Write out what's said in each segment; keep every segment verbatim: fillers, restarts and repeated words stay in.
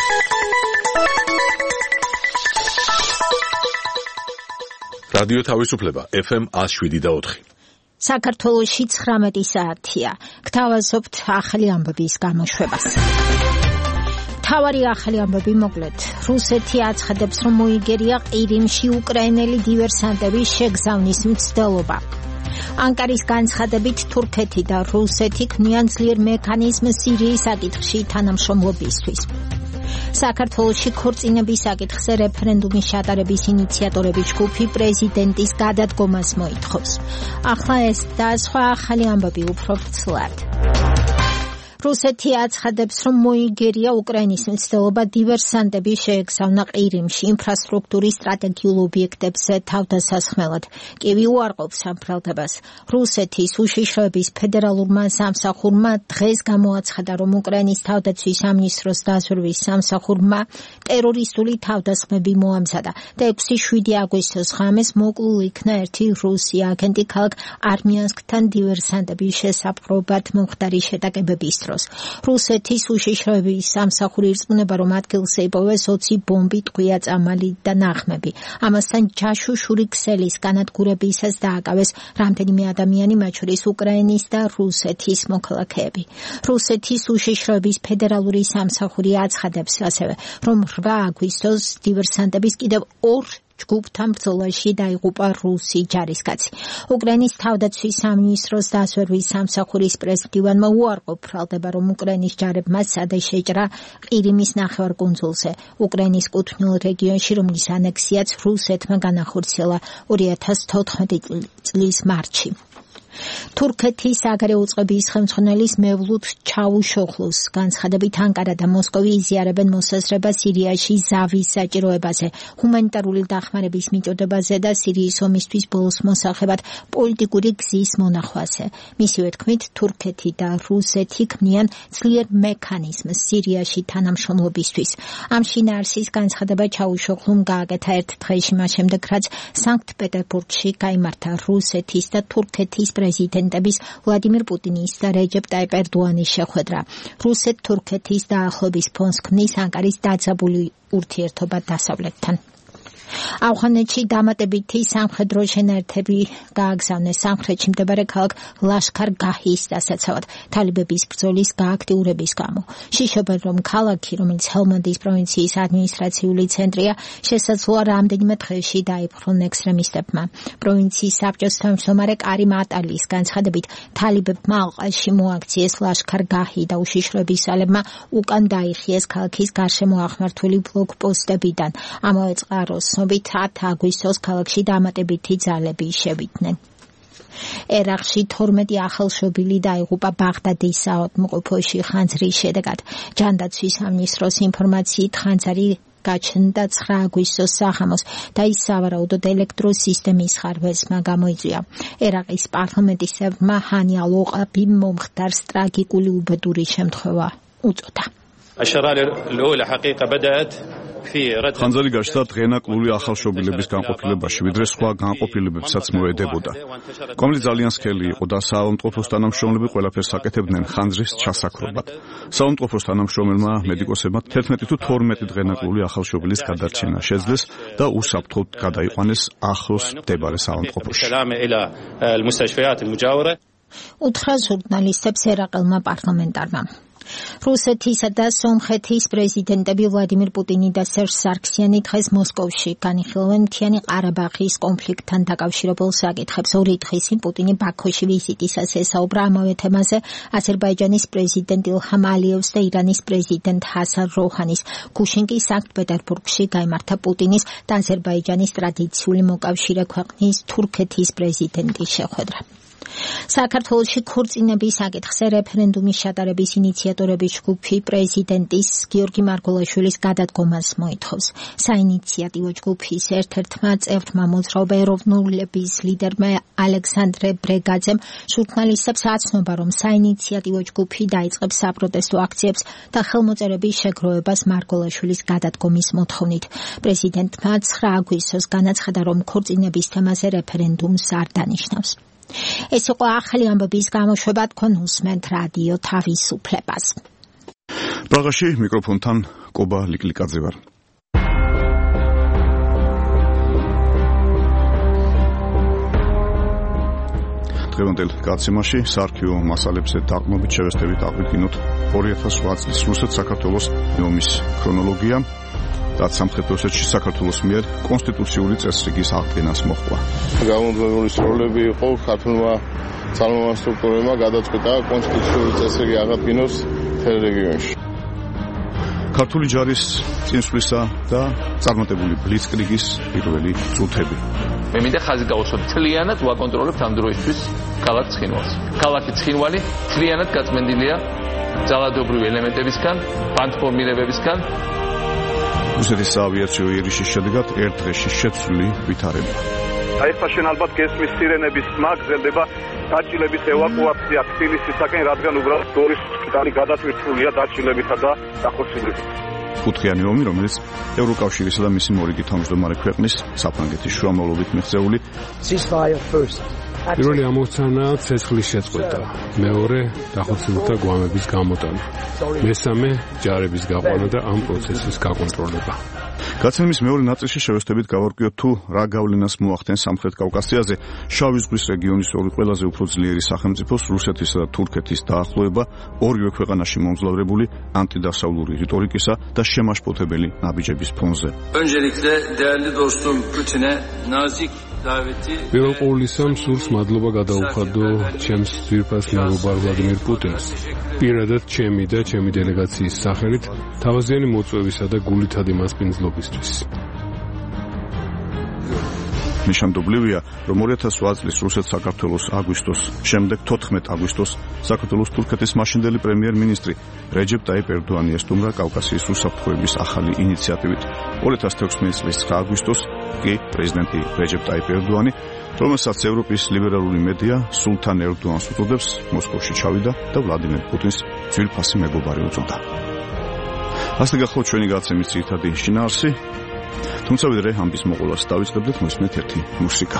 რადიო თავისუფლება ეფ ემ one oh seven და four. საქართველოში ცხრამეტი საათია. გთავაზობთ ახალი ამბების გამოშვებას. მთავარი ახალი ამბები მოკლედ. რუსეთი აცხადებს, რომ მოიგერია ყირიმში უკრაინელი დივერსანტების შეგზავნის მცდელობა. ანკარის განცხადებით თურქეთი და რუსეთი ქმნიან ძლიერ მექანიზმს სირიის საკითხში თანამშრომლობისთვის. საქართველოში ქორწინების საკითხზე რეფერენდუმის ჩატარების ინიციატორების ჯგუფი პრეზიდენტის გადადგომას მოითხოვს. ახლა ეს და სხვა ახალი ამბები უფრო ვრცლად. რუსეთი აცხადებს, რომ მოიგერია უკრაინის მცდელობა დივერსანტების შეეგზავნა ყირიმში ინფრასტრუქტურის სტრატეგიულ ობიექტებზე თავდასასხმელად. კივი უარყოფს ამ ბრალდებას. რუსეთის უშიშროების ფედერალურმა სამსახურმა დღეს გამოაცხადა, რომ უკრაინის თავდაცვის სამინისტროს დაზვერვის სამსახურმა ტერორისტული თავდასხმები მოამზადა და ექვსი შვიდი აგვისტოს ღამეს მოკლულ იქნა ერთი რუსი აგენტი ქალაქ არმიანსკთან დივერსანტების შესაპყრობად მომხდარი შეტაკებების დროს. რუსეთის უშიშროების სამსახური ირწმუნება, რომ ადგილზე იპოვეს ოცი ბომბი, ტყვია წამალი და ნაღმები. ამასთან ჯაშუშური ქსელის განადგურებისას დააკავეს რამდენიმე ადამიანი, მათ შორის უკრაინის და რუსეთის მოქალაქეები. რუსეთის უშიშროების ფედერალური სამსახური აცხადებს ასევე, რომ რვა აგვისტოს დივერსანტების კიდევ ორ ჯგუფთან ბრძოლაში დაიღუპა რუსი ჯარისკაცი. უკრაინის თავდაცვის სამინისტროს დაზვერვის სამსახურის პრეზიდენტმა უარყოფ ბრალდება, რომ უკრაინის ჯარებმა სცადა შეჭრა ყირიმის ნახევარკუნძულზე, უკრაინის კუთვნილ რეგიონში, რომლის ანექსიაც რუსეთმა განახორციელა ორი ათას თოთხმეტი წლის მარტში. თურქეთის საგარეო უწყების ხელმძღვანელის მევლութ ჩავუშოხლუს განცხადებით ანკარა და მოსკოვი იზიარებენ მოსაზრებას სირიაში ზავის საჭიროებაზე, ჰუმანიტარული დახმარების მიწოდებაზე და სირიის ომისთვის ბოლოს მოსახებად პოლიტიკური გზის მონახვაზე. მისივე თქმით, თურქეთი და რუსეთი ქმნიან ძლიერ მექანიზმს სირიაში თანამშრომლობისთვის. ამ შინაარსის განცხადება ჩავუშოხლუმ გააკეთა ერთ დღეში მას შემდეგ, რაც სანქტ-პეტერბურგში გაიმართა რუსეთის და თურქეთის პრეზიდენტების ვლადიმირ პუტინის და რეჯეპ ტაიპ ერდოანის შეხვედრა. რუსეთ-თურქეთის დაახლოების ფონს ქმნის ანკარის დაძაბული ურთიერთობა დასავლეთთან. ავღანეთში დამატებითი სამხედრო შენაერთები გააგზავნეს სამხრეთში მდებარე ქალაქ ლაშქარ-გაჰის დასაცავად თალიბების ბრძოლის გააქტიურების გამო. შიშობენ, რომ ქალაქი, რომელიც ჰელმანდის პროვინციის ადმინისტრაციული ცენტრია, შესაძლოა რამდენიმე დღეში დაიპყრონ ექსტრემისტებმა. პროვინციის საბჭოს თავმჯდომარე კარიმ ატალის განცხადებით, თალიბებმა ალყაში მოაქციეს ლაშქარ-გაჰი და უშიშროების ძალებმა უკან დაიხიეს ქალაქის გარშემო აღმართული ბლოკპოსტებიდან. ამავე წყაროს ობით ათი აგვისტოს ქალაქში დამატებითი ძალები შევიდნენ. ერაყში თორმეტი ახალშობილი დაიღუპა ბაღდადის საავადმყოფოში ხანძრის შედეგად. ჯანდაცვის სამინისტროს ინფორმაციით ხანძარი გაჩნდა ცხრა აგვისტოს საღამოს და ის სავარაუდოდ ელექტროსისტემის ხარვეზმა გამოიწვია. ერაყის პარლამენტის წევრმა ჰანი ალოყაბიმ მომხდარს ტრაგიკული უბედური შემთხვევა უწოდა. ხანძარი გაჩნდა დღენაკლული ახალშობილების განყოფილებაში, ვიდრე სხვა განყოფილებებსაც მოედებოდა. კომლი ძალიან სქელი იყო და საავადმყოფოს თანამშრომლები ყველაფერს აკეთებდნენ ხანძრის ჩასაქრობად. საავადმყოფოს თანამშრომელმა მედიკოსებმა თერთმეტი თუ თორმეტი დღენაკლული ახალშობილის გადარჩენა შეძლეს და უსაფრთხოდ გადაიყვანეს ახლოს მდებარე საავადმყოფოში. უთხრა ჟურნალისტებს ერაყელმა პარლამენტარმა. რუსეთისა და სომხეთის პრეზიდენტები ვლადიმირ პუტინი და სერჟ სარქსიანი დღეს მოსკოვში განიხილავენ მთიანი ყარაბაღის კონფლიქტთან დაკავშირებულ საკითხებს. ორი დღის წინ პუტინი ბაქოში ვიზიტისას ესაუბრა ამავე თემაზე აზერბაიჯანის პრეზიდენტ ილჰამ ალიევს და ირანის პრეზიდენტ ჰასან როჰანის. გუშინ კი სანქტ-პეტერბურგში გაიმართა პუტინის და აზერბაიჯანის ტრადიციული მოკავშირე ქვეყნის თურქეთის პრეზიდენტის შეხვედრა. საქართველოში ქორწინების საკითხზე რეფერენდუმის ჩატარების ინიციატორების ჯგუფი პრეზიდენტის გიორგი მარგველაშვილის გადადგომას მოითხოვს. საინიციატივო ჯგუფის ერთ-ერთმა წევრმა მოძრაობა ეროვნულების ლიდერმა ალექსანდრე ბრეგაძემ ჟურნალისტებს აცნობა, რომ საინიციატივო ჯგუფი დაიწყებს საპროტესტო აქციებს და ხელმოწერების შეგროვებას მარგველაშვილის გადადგომის მოთხოვნით. პრეზიდენტმა ცხრა აგვისტოს განაცხადა, რომ ქორწინების თემაზე რეფერენდუმს არ დანიშნავს. ეს იყო ახალი ამბების გამოშვება, თქვენ უსმენთ რადიო თავისუფლებას. პრაღაში მიკროფონთან კობა ლიკლიკაძე ვარ. დღევანდელ გაცემაში საარქივო მასალებზე დაყრდნობით შევესწრებით აღვიდგინოთ ორი ათას ოთხ წლის რუსეთ-საქართველოს ომის ქრონოლოგია და სამხრეთ ოსეთში საქართველოს მიერ კონსტიტუციური წესრიგის აღდგენას მოჰყვა. გამომძღოლული სროლები იყო ქართულმა ძალოვან სტრუქტურებმა გადაწყვიტა კონსტიტუციური წესრიგი აღადგინოს მთელ რეგიონში. ქართული ჯარის წინსვლისა და წარმატებული ბლიცკრიგის პირველი წუთები. მე მინდა ხაზი გავუსვათ, თლიანად ვაკონტროლებთ ამ დროისთვის ქალაქ ცხინვალს. ქალაქი ცხინვალი თლიანად გაწმენდილია ძალადობრივი ელემენტებისგან, ბანდფორმირებებისგან. რუსეთის საავიაციო იერიშის შედეგად ერთ დღეში შეცვლილი ვითარება. აი ხა შენ ალბათ გესმის სირენების სმა გრძელდება დაჭილების ევაკუაცია თბილისისაკენ, რადგან უბრალოდ დორის შტატი გადათვირთულია დაჭილებითა და დახოცილებით. ხუთხიანი ომი, რომელიც ევროკავშირისა და მისი მორიგი თავმჯდომარე ქვეყნის საფრანგეთის შუამავლობით მიღწეული პირველი ამოცანა ცეცხლის შეწყვეტა, მეორე დახოცილთა გვამების გამოტანა, მესამე ჯარების გაყვანა და ამ პროცესის გაკონტროლება. გაცემის მეორე ნაწილში შევესწრებით გავარკვიოთ თუ რა გავლენას მოახდენს სამხრეთ კავკასიაზე შავი ზღვის რეგიონის ორი ყველაზე უფრო ძლიერი სახელმწიფოს რუსეთისა და თურქეთის დაახლოება ორივე ქვეყანაში მომძლავრებული ანტიდასავლური რიტორიკისა და შემაშფოთებელი ნაბიჯების ფონზე. Öncelikle değerli dostum Putin'e nazik პირველ ყოვლისა მსურს მადლობა გადაუხადო ჩემს ძვირფას მეგობარ ვლადიმერ პუტინს. პირადად ჩემი და ჩემი დელეგაციის სახელით თავაზიანი მოწვევისა და გულითადი მასპინძლობისთვის. ნიშანდობლივია, რომ ორი ათას ოთხ წლის რუსეთ-საქართველოს აგვისტოს შემდეგ თოთხმეტ აგვისტოს საქართველოს თურქეთის მაშინდელი პრემიერ-მინისტრი რეჯეპ ტაიპ ერდოანი ესტუმრა კავკასიის უსაფრთხოების ახალი ინიციატივით. ორი ათას თექვსმეტი წლის ცხრა აგვისტოს კი პრეზიდენტი რეჯეპ ტაიპ ერდოანი, რომელსაც ევროპის ლიბერალური მედია სულთან ერდოანს უწოდებს, მოსკოვში ჩავიდა და ვლადიმერ პუტინს ძვირფასი მეგობარი უწოდა. ასე გახლავთ ჩვენი გაცემის ძირითადი შინაარსი. თუმცა ვიდრე ამბის მოყოლას დავიწყებდეთ, მოსმენთ ერთი მუსიკა.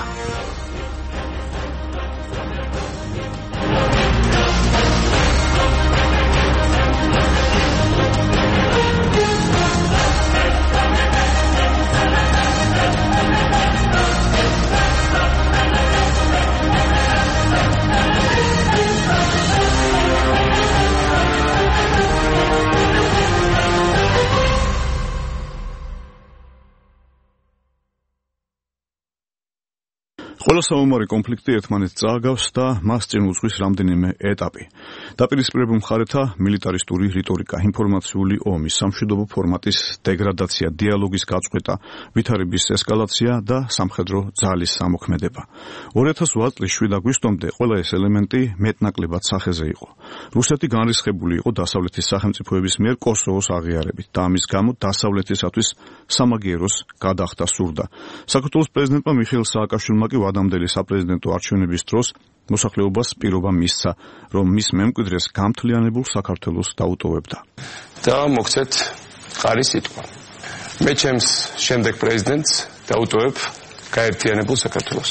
ყველა საომარი კონფლიქტი ერთმანეთს წააგავს და მას წინ უძღვის რამდენიმე ეტაპი. დაპირისპირებულ მხარეთა მილიტარისტური რიტორიკა, ინფორმაციული ომი, სამშვიდობო ფორმატის დეგრადაცია, დიალოგის გაწყვეტა, ვითარების ესკალაცია და სამხედრო ძალის სამოქმედება. ორი ათას ოთხ წლის შვიდ აგვისტომდე ყველა ეს ელემენტი მეტნაკლებად სახეზე იყო. რუსეთი განრისხებული იყო დასავლეთის სახელმწიფოების მიერ კოსოვოს აღიარებით და ამის გამო დასავლეთისათვის სამაგიეროს გადახდა სურდა. საქართველოს პრეზიდენტმა მიხეილ სააკაშვილმა კი ადამიანელი საპრეზიდენტო არჩევნების დროს მოსახლეობას პირობა მისცა, რომ მის მემკვიდრეს გამთლიანებულ საქართველოს დაუტოვებდა. და მოგცეთ ხარი სიტყვა. მე ჩემს შემდეგ პრეზიდენტს დაუტოვებ გაერთიანებულ საქართველოს.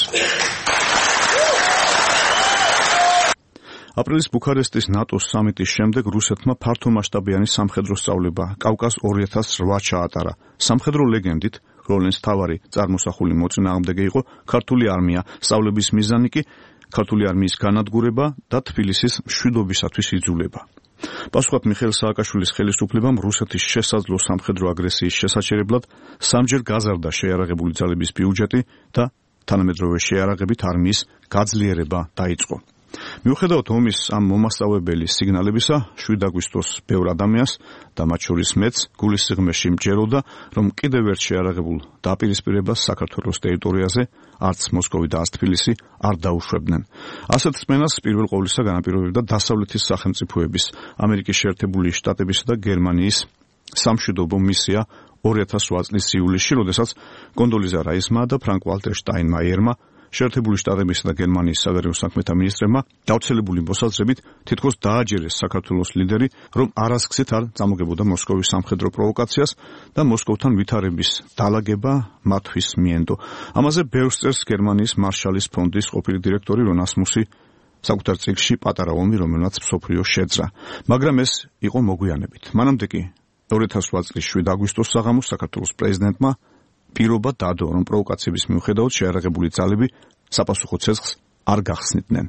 აპრილის ბუქარესტის ნატოს სამიტის შემდეგ რუსეთმა ფართომასშტაბიანი სამხედრო სწავლება კავკას ორი ათას ოთხ ჩაატარა. სამხედრო ლეგენდით როლენს თავარი წარმოსახული მოწინააღმდეგე იყო ქართული არმია, სწავლების მიზანი კი ქართული არმიის განადგურება და თბილისის მშვიდობისათვის იძულება. პასუხად მიხეილ სააკაშვილის ხელისუფლებამ რუსეთის შესაძლო სამხედრო აგრესიის შესაჩერებლად სამჯერ გაზარდა შეიარაღებული ძალების ბიუჯეტი და თანამედროვე შეიარაღებით არმიის გაძლიერება დაიწყო. მიუხედავად ომის ამ მომასწავლებელი სიგნალებისა, შვიდ აგვისტოს ბევრ ადამიანს და მათ შორის მეც გულის სიღრმეში მჯეროდა, რომ კიდევ ერთ შეიარაღებულ დაპირისპირებას საქართველოს ტერიტორიაზე არც მოსკოვი და არც თბილისი არ დაუშვებდნენ. ასეთ რწმენას პირველ ყოვლისა განაპირობებდა დასავლეთის სახელმწიფოების, ამერიკის შეერთებული შტატებისა და გერმანიის სამშვიდობო მისია ორი ათას ოთხ წლის ივლისში, როდესაც კონდოლიზა რაისმა და ფრანკ ვალტერ შტაინმაიერმა შეერთებული შტატებისა და გერმანიის საგარეო საქმეთა მინისტრებმა გავრცელებული მოსაზრებით თითქოს დააჯერეს საქართველოს ლიდერი, რომ არასქსით არ წამოგებოდა მოსკოვის სამხედრო პროვოკაციას და მოსკოვთან ვითარების დალაგება მათთვის მიენდო. ამაზე ბევრს წერს გერმანიის მარშალის ფონდის ყოფილი დირექტორი რონ ასმუსი საკუთარ წიგნში პატარა ომი, რომელმაც მსოფლიო შეძრა. მაგრამ ეს იყო მოგვიანებით. მანამდე კი ორი ათას ოთხ წლის შვიდ აგვისტოს საღამოს საქართველოს პრეზიდენტმა პირობა დადო, რომ პროვოკაციების მიუხედავად შეიარაღებული ძალები საპასუხო ცეცხლს არ გახსნიდნენ.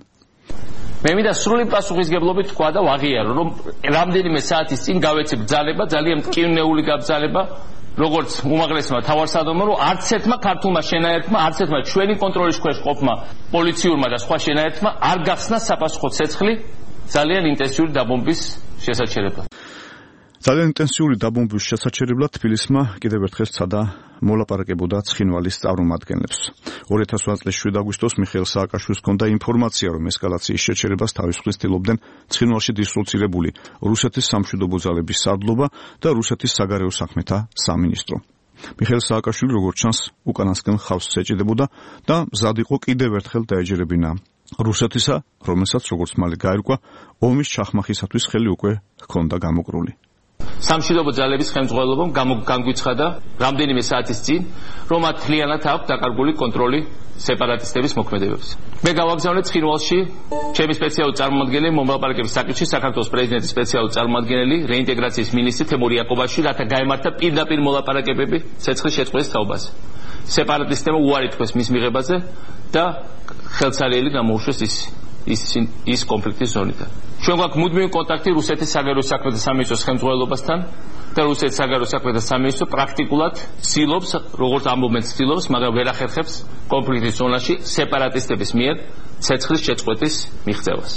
მე მინდა სრული პასუხისგებლობით თქვა და ვაღიარო, რომ რამდენიმე საათის წინ გავეცი ბრძანება, ძალიან მტკივნეული გაბრძანება, როგორც უმაღლესმა თავარსარდალმა, რომ არც ერთმა ქართულმა შენაერთმა, არც ერთმა ჩვენი კონტროლის ქვეშ ყოფმა პოლიციურმა და სხვა შენაერთმა არ გახსნა საპასუხო ცეცხლი ძალიან ინტენსიური დაბომბვის შესაჩერებლად. ძალიან ინტენსიური დაბომბვის შესაჩერებლად თბილისმა კიდევ ერთხელ სცადა მოლაპარაკებოდა ცხინვალის წარმომადგენლებს. ორი ათას ოთხ წლის შვიდ აგვისტოს მიხეილ სააკაშვილის ჰქონდა ინფორმაცია, რომ ესკალაციის შეჩერებას თავისუფლად ცდილობდნენ ცხინვალში დისლოცირებული რუსეთის სამშვიდობო ძალების სარდლობა და რუსეთის საგარეო საქმეთა სამინისტრო. მიხეილ სააკაშვილი, როგორც ჩანს, უკანასკენ ხავს ეჭიდებოდა და მზად იყო კიდევ ერთხელ დაეჯერებინა რუსეთისა, რომელსაც როგორც მალე გაირკვა, ომის ჩახმახისათვის ხელი უკვე ჰქონდა გამოკრული. სამშვიდობო ძალების ხელმძღვანელობამ განგვიცხადა რამდენიმე საათის წინ, რომ მათ მთლიანად აქვს დაკარგული კონტროლი სეპარატისტების მოქმედებებზე. მე გავაგზავნე ცხინვალში ჩემი სპეციალური წარმომადგენელი მომლაპარაკების საკითხში საქართველოს პრეზიდენტის სპეციალური წარმომადგენელი რეინტეგრაციის მინისტრი თემურ იაკობაშვილი, რათა გაემართა პირდაპირ მოლაპარაკებები ცეცხლის შეწყვეტის თაობაზე. სეპარატისტებმა უარი თქვეს მის მიღებაზე და ხელცარიელი გამოუშვეს ის ის ის კონფლიქტის ზონიდან. ჩვენ გვაქვს მუდმივი კონტაქტი რუსეთის საგარეო საქმეთა სამინისტროს ხელმძღვანელობასთან და რუსეთის საგარეო საქმეთა სამინისტრო პრაქტიკულად ცდილობს, როგორც ამბობენ ცდილობს, მაგრამ ვერ ახერხებს კონფლიქტის ზონაში სეპარატისტების მიერ ცეცხლის შეწყვეტის მიღწევას.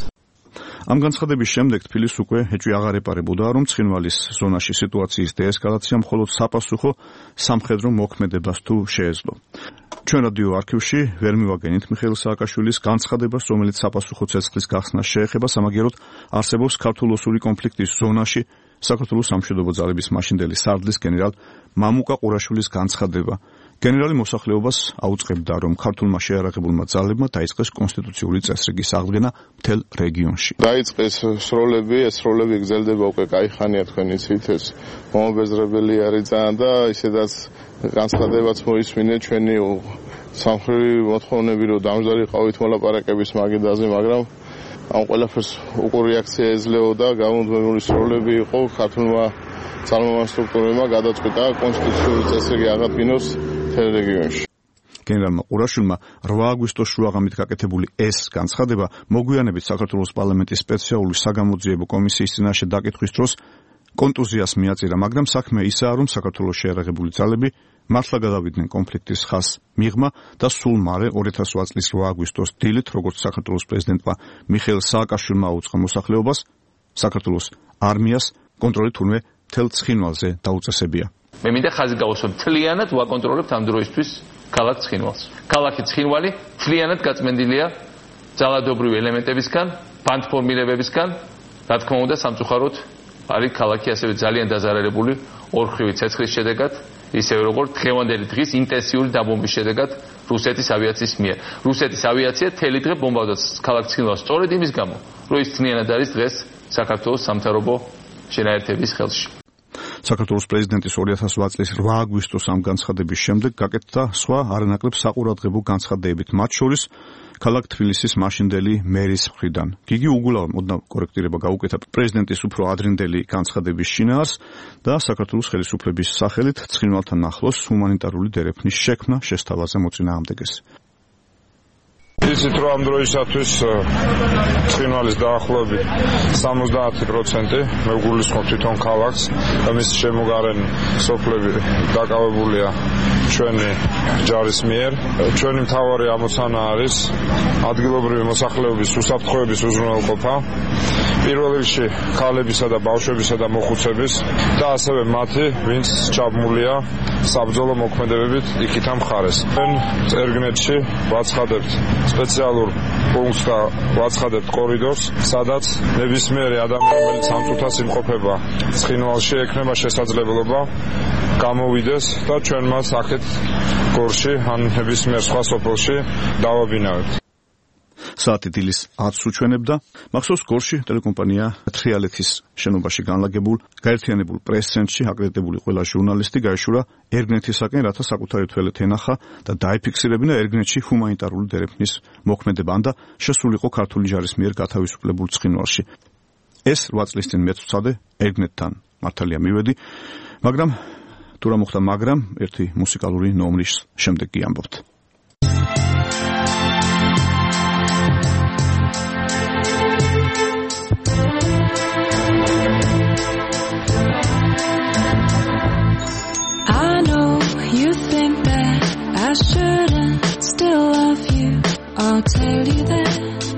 ამ განცხადების შემდეგ თბილისს უკვე ეჭვი აღარ ეპარებოდა, რომ ცხინვალის ზონაში სიტუაციის დეესკალაცია მხოლოდ საპასუხო სამხედრო მოქმედებას თუ შეეძლო. ჩვენ რადიო არქივში ვერ მივაგენით მიხეილ სააკაშვილის განცხადებას, რომელიც საპასუხო ცეცხლის გახსნას შეეხება, სამაგიეროდ არსებობს ქართულ-ოსური კონფლიქტის ზონაში საქართველოს სამშვიდობო ძალების მაშინდელი სარდლის გენერალ მამუკა ყურაშვილის განცხადება. გენერალი მოსახლეობას აუწყებდა, რომ ქართულმა შეიარაღებულმა ძალებმა დაიწყეს კონსტიტუციური წესრიგის აღდგენა მთელ რეგიონში. დაიწყეს სროლები, ეს სროლები გრძელდება უკვე კაიხანია, თქვენ იცით, ეს მომაბეზრებელი არის ძალიან და ისედაც განცხადებაც მოისმინე ჩვენი სამხრივი მოთხოვნები, რომ დამждარიყავით მოლაპარაკების მაგიდაზე, მაგრამ ამ ყველაფერს უყურ რეაქცია ეძლეოდა, გამუდმებული სროლები იყო, ქართულმა ძალოვან სტრუქტურებმა გადაწყვიტა კონსტიტუციური წესრიგი აღადგინოს მთელ რეგიონში. გენერალმა ყურაშვილმა რვა აგვისტოს შუაღამით გაკეთებული ეს განცხადება მოგვიანებით საქართველოს პარლამენტის სპეციალური საგამოძიებო კომისიის წინაშე დაკითხვის დროს კონტუზიას მიაწირა, მაგრამ საქმე ისაა, რომ საქართველოს შეიარაღებული ძალები მართლა გადავიდნენ კონფლიქტის ხაზს მიღმა და სულ მალე ორი ათას ოთხ წლის რვა აგვისტოს დილით, როგორც საქართველოს პრეზიდენტმა მიხეილ სააკაშვილმა აუწყა მოსახლეობას, საქართველოს არმიას კონტროლი თურმე მთელ ცხინვალზე დაუწესებია. მე მინდა ხაზი გავუსვა, მთლიანად ვაკონტროლებთ ამ დროისთვის ქალაქ ცხინვალს. ქალაქი ცხინვალი მთლიანად გაწმენდილია ძალადობრივი ელემენტებისგან, ბანდფორმირებებისგან, რა თქმა უნდა, სამწუხაროდ არის ქალაქი ასევე ძალიან დაზარალებული ორხრივი ცეცხლის შედეგად, ისევე როგორც დღევანდელი დღის ინტენსიური დაბომბვის შედეგად რუსეთის ავიაციის მიერ. რუსეთის ავიაცია თელი დღე ბომბავდა ქალაქ ცხინვალს სწორედ იმის გამო, რომ ის თნიანად არის დღეს საქართველოს სამთავრობო შენაერთების ხელში. საქართველოს პრეზიდენტის ორი ათას ოთხ წლის რვა აგვისტოს ამ განცხადების შემდეგ გაკეთდა სხვა არანაკლებ საყურადღებო განცხადებებით, მათ შორის ქალაქ თბილისის მაშინდელი მერის მხრიდან. გიგი უგულავ მოდნა კორექტირება გაუკეთა პრეზიდენტის უფრო ადრინდელი განცხადების შინაარს და საქართველოს ხელისუფლების სახელით ცხინვალთან ახლოს ჰუმანიტარული დერეფნის შექმნა შესთავაზე მოწინააღმდეგეს. იცით რომ ამ დროისათვის ცხინვალის დაახლოებით სამოცდაათი პროცენტი მე ვგულისხმობ თვითონ ქალაქს და მის შემოგარენ სოფლები დაკავებულია ჩვენი ჯარის მიერ. ჩვენი მთავარი ამოცანა არის ადგილობრივი მოსახლეობის უსაფრთხოების უზრუნველყოფა, პირველ რიგში ქალებისა და ბავშვებისა და მოხუცების და ასევე მათი, ვინც ჩაბმულია საბრძოლო მოქმედებებით იქითა მხარეს. ჩვენ წერგნეთში ვაცხადებთ სპეციალურ პუნქტს და ვაცხადებთ კორიდორს, სადაც ნებისმიერი ადამიანი, რომელიც ამ წუთას იმყოფება ცხინვალში, ექნება შესაძლებლობა გამოვიდეს და ჩვენ მას აქეთ გორში ან ნებისმიერ სხვა სოფელში დავაბინავებთ. საათი დილის ათს უჩვენებდა. მახსოვს გორში ტელეკომპანია თრიალეთის შენობაში განლაგებულ გაერთიანებულ პრეს-ცენტრში აკრედიტებული ყველა ჟურნალისტი გაეშურა ერგნეთისაკენ, რათა საკუთარი თვალით ენახა და დაიფიქსირებინა ერგნეთში ჰუმანიტარული დერეფნის მოქმედება და შესულიყო ქართული ჯარის მიერ გათავისუფლებულ ცხინვალში. ეს რვა წლის წინ მეც ვცადე ერგნეთთან მართალია მივედი, მაგრამ თუ რა მოხდა, მაგრამ ერთი მუსიკალური ნომრის შემდეგ კი ამბობთ. I shouldn't still love you, I'll tell you that.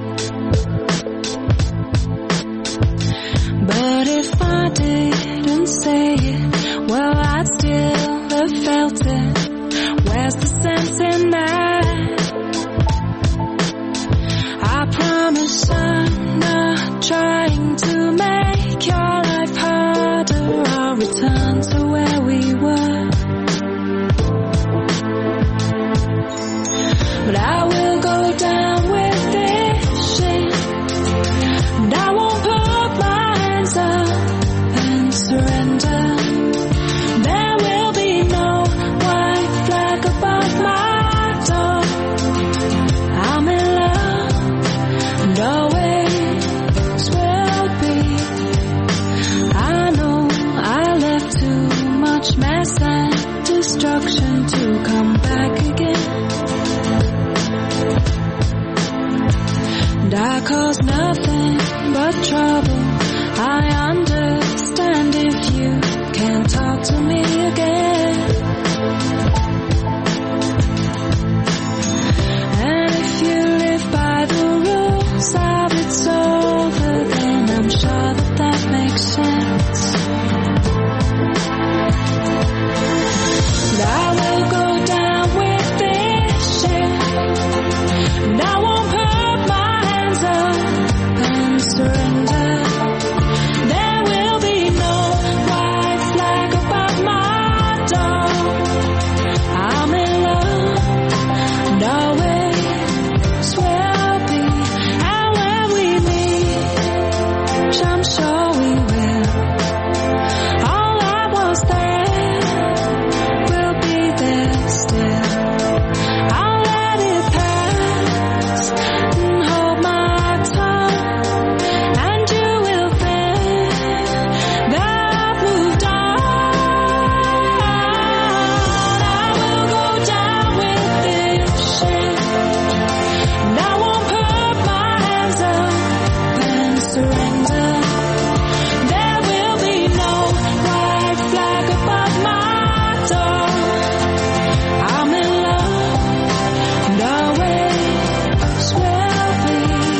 But if I didn't say it, well, I'd still have felt it. Where's the sense in that? I promise I'm not trying to make your life harder. I'll return to where we were. But I will go down with this shit, and I won't put my hands up and surrender. There will be no white flag above my door. I'm in love, and always will be. I know I left too much mess and destruction to come back again. And I cause nothing but trouble. I understand if you can't talk to me again. And if you live by the rules of it's over, then I'm sure that that makes sense. And I will go down with this shit, and I won't put my hands up and surrender. There will be no white flag above my door. I'm in love, and always will be. And when we meet, which I'm sure we will, all I was there will be there still. I'll let it pass and hold my tongue, and you will think that I've moved on. I will go down with this shit, and I won't put my hands up and surrender. There will be no white flag above my door. I'm in love, and always will be.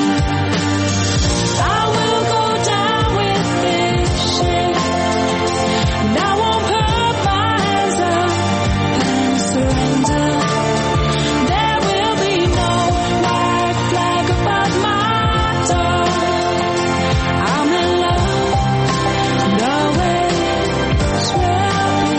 I will go down with this shit, and I won't put my hands up and surrender. There will be no white flag above my door. I'm in love, and always will be.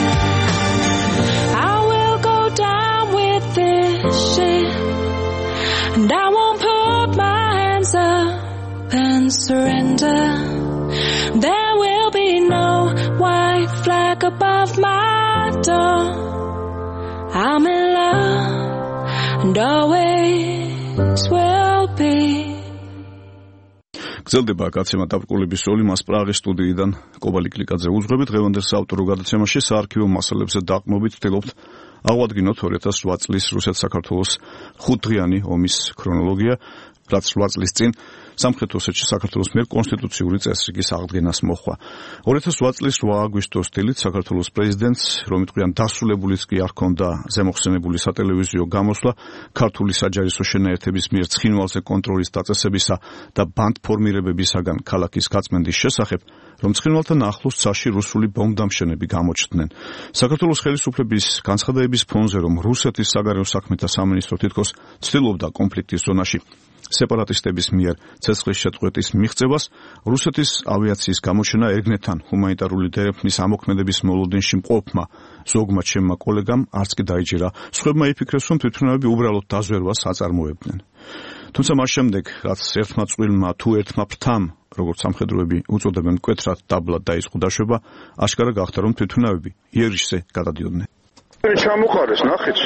I will go down with this shit, and I won't put my hands up and surrender. There will be no white flag above my door. I'm in love, and always will be. გრძელდება გაცემა დაბრკოლების როლი მას პრაღის სტუდიიდან კობალი კლიკაძე უძღვებით. დღევანდელ საავტორო გადაცემაში საარქივო მასალებზე დაყრდნობით ვთქვით აღვადგინოთ ორი ათას ოთხ წლის რუსეთ-საქართველოს ხუთდღიანი ომის ქრონოლოგია, რაც ოთხ წლის წინ სამხრეთ ოსეთში საქართველოს მიერ კონსტიტუციური წესრიგის აღდგენას მოჰყვა. ორი ათას ოთხ წლის რვა აგვისტოს დილით საქართველოს პრეზიდენტს, რომიტყვიან დასრულებულიც კი არ ჰქონდა ზემოხსენებული სატელევიზიო გამოსვლა, ქართული საჯარისო შენაერთების მიერ ცხინვალზე კონტროლის დაწესებისა და ბანდფორმირებებისაგან ქალაქის გაწმენდის შესახებ, რომ ცხინვალთან ახლოს ცაში რუსული ბომბდამშენები გამოჩნდნენ. საქართველოს ხელისუფლების განცხადებების ფონზე, რომ რუსეთის საგარეო საქმეთა სამინისტრო თითქოს ცდილობდა კონფლიქტის ზონაში სეპარატისტების მიერ ცეცხლის შეწყვეტის მიღწევას, რუსეთის ავიაციის გამოჩენა ეგნეთთან ჰუმანიტარული დერეფნის ამოქმედების მოლოდინში მყოფმა ზოგმა ჩემმა კოლეგამ არც კი დაიჯერა. სხვებმა იფიქრეს, რომ თვითმფრინავები უბრალოდ დაზვერვას აწარმოებდნენ. თუმცა მას შემდეგ, რაც ერთმა წყვილმა თუ ერთმა ფრთამ, როგორც სამხედროები უწოდებენ, მკვეთრად დაბლად დაიწყო დაშვება, აშკარა გახდა, რომ თვითმფრინავები იერიშზე გადადიოდნენ. ჩამოყარეს ნახეთ.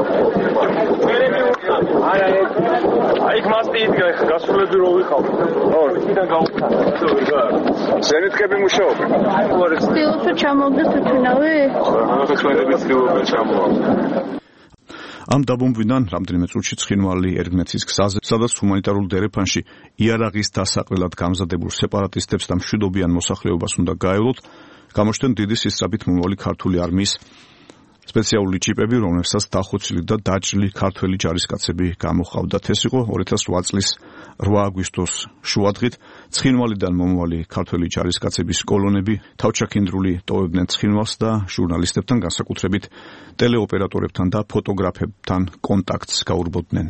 აი აი აი მასტი იდგა ხა გასულები რო ვიყავ. ხო, იქიდან გავხსნა. ზენიტკები მუშაობენ. ცდილობთ ჩამოვიდეს თვითონავე? ხო, ხმელები ცდილობენ ჩამოვა. ამ დაბომბვიდან რამდენიმე წუთში ცხინვალი ერგნეთის გზაზე, სადაც ჰუმანიტარულ დერეფანში იარაღის დასაყრელად გამზადებულ სეპარატისტებს და მშვიდობიან მოსახლეობას უნდა გაევლოთ, გამოჩნდნენ დიდი სისწრაფით მომავალი ქართული არმიის სპეციალური ჯიპები, რომლებსაც დახოცილი და დაჭრილი ქართველი ჯარისკაცები გამოჰყავდათ. ეს იყო ორი ათას ოთხ წლის რვა აგვისტოს შუადღით. ცხინვალიდან მომავალი ქართველი ჯარისკაცების კოლონები თავჩაქინდრული ტოვებდნენ ცხინვალს და ჟურნალისტებთან, განსაკუთრებით ტელეოპერატორებთან და ფოტოგრაფებთან კონტაქტს გაურბოდნენ.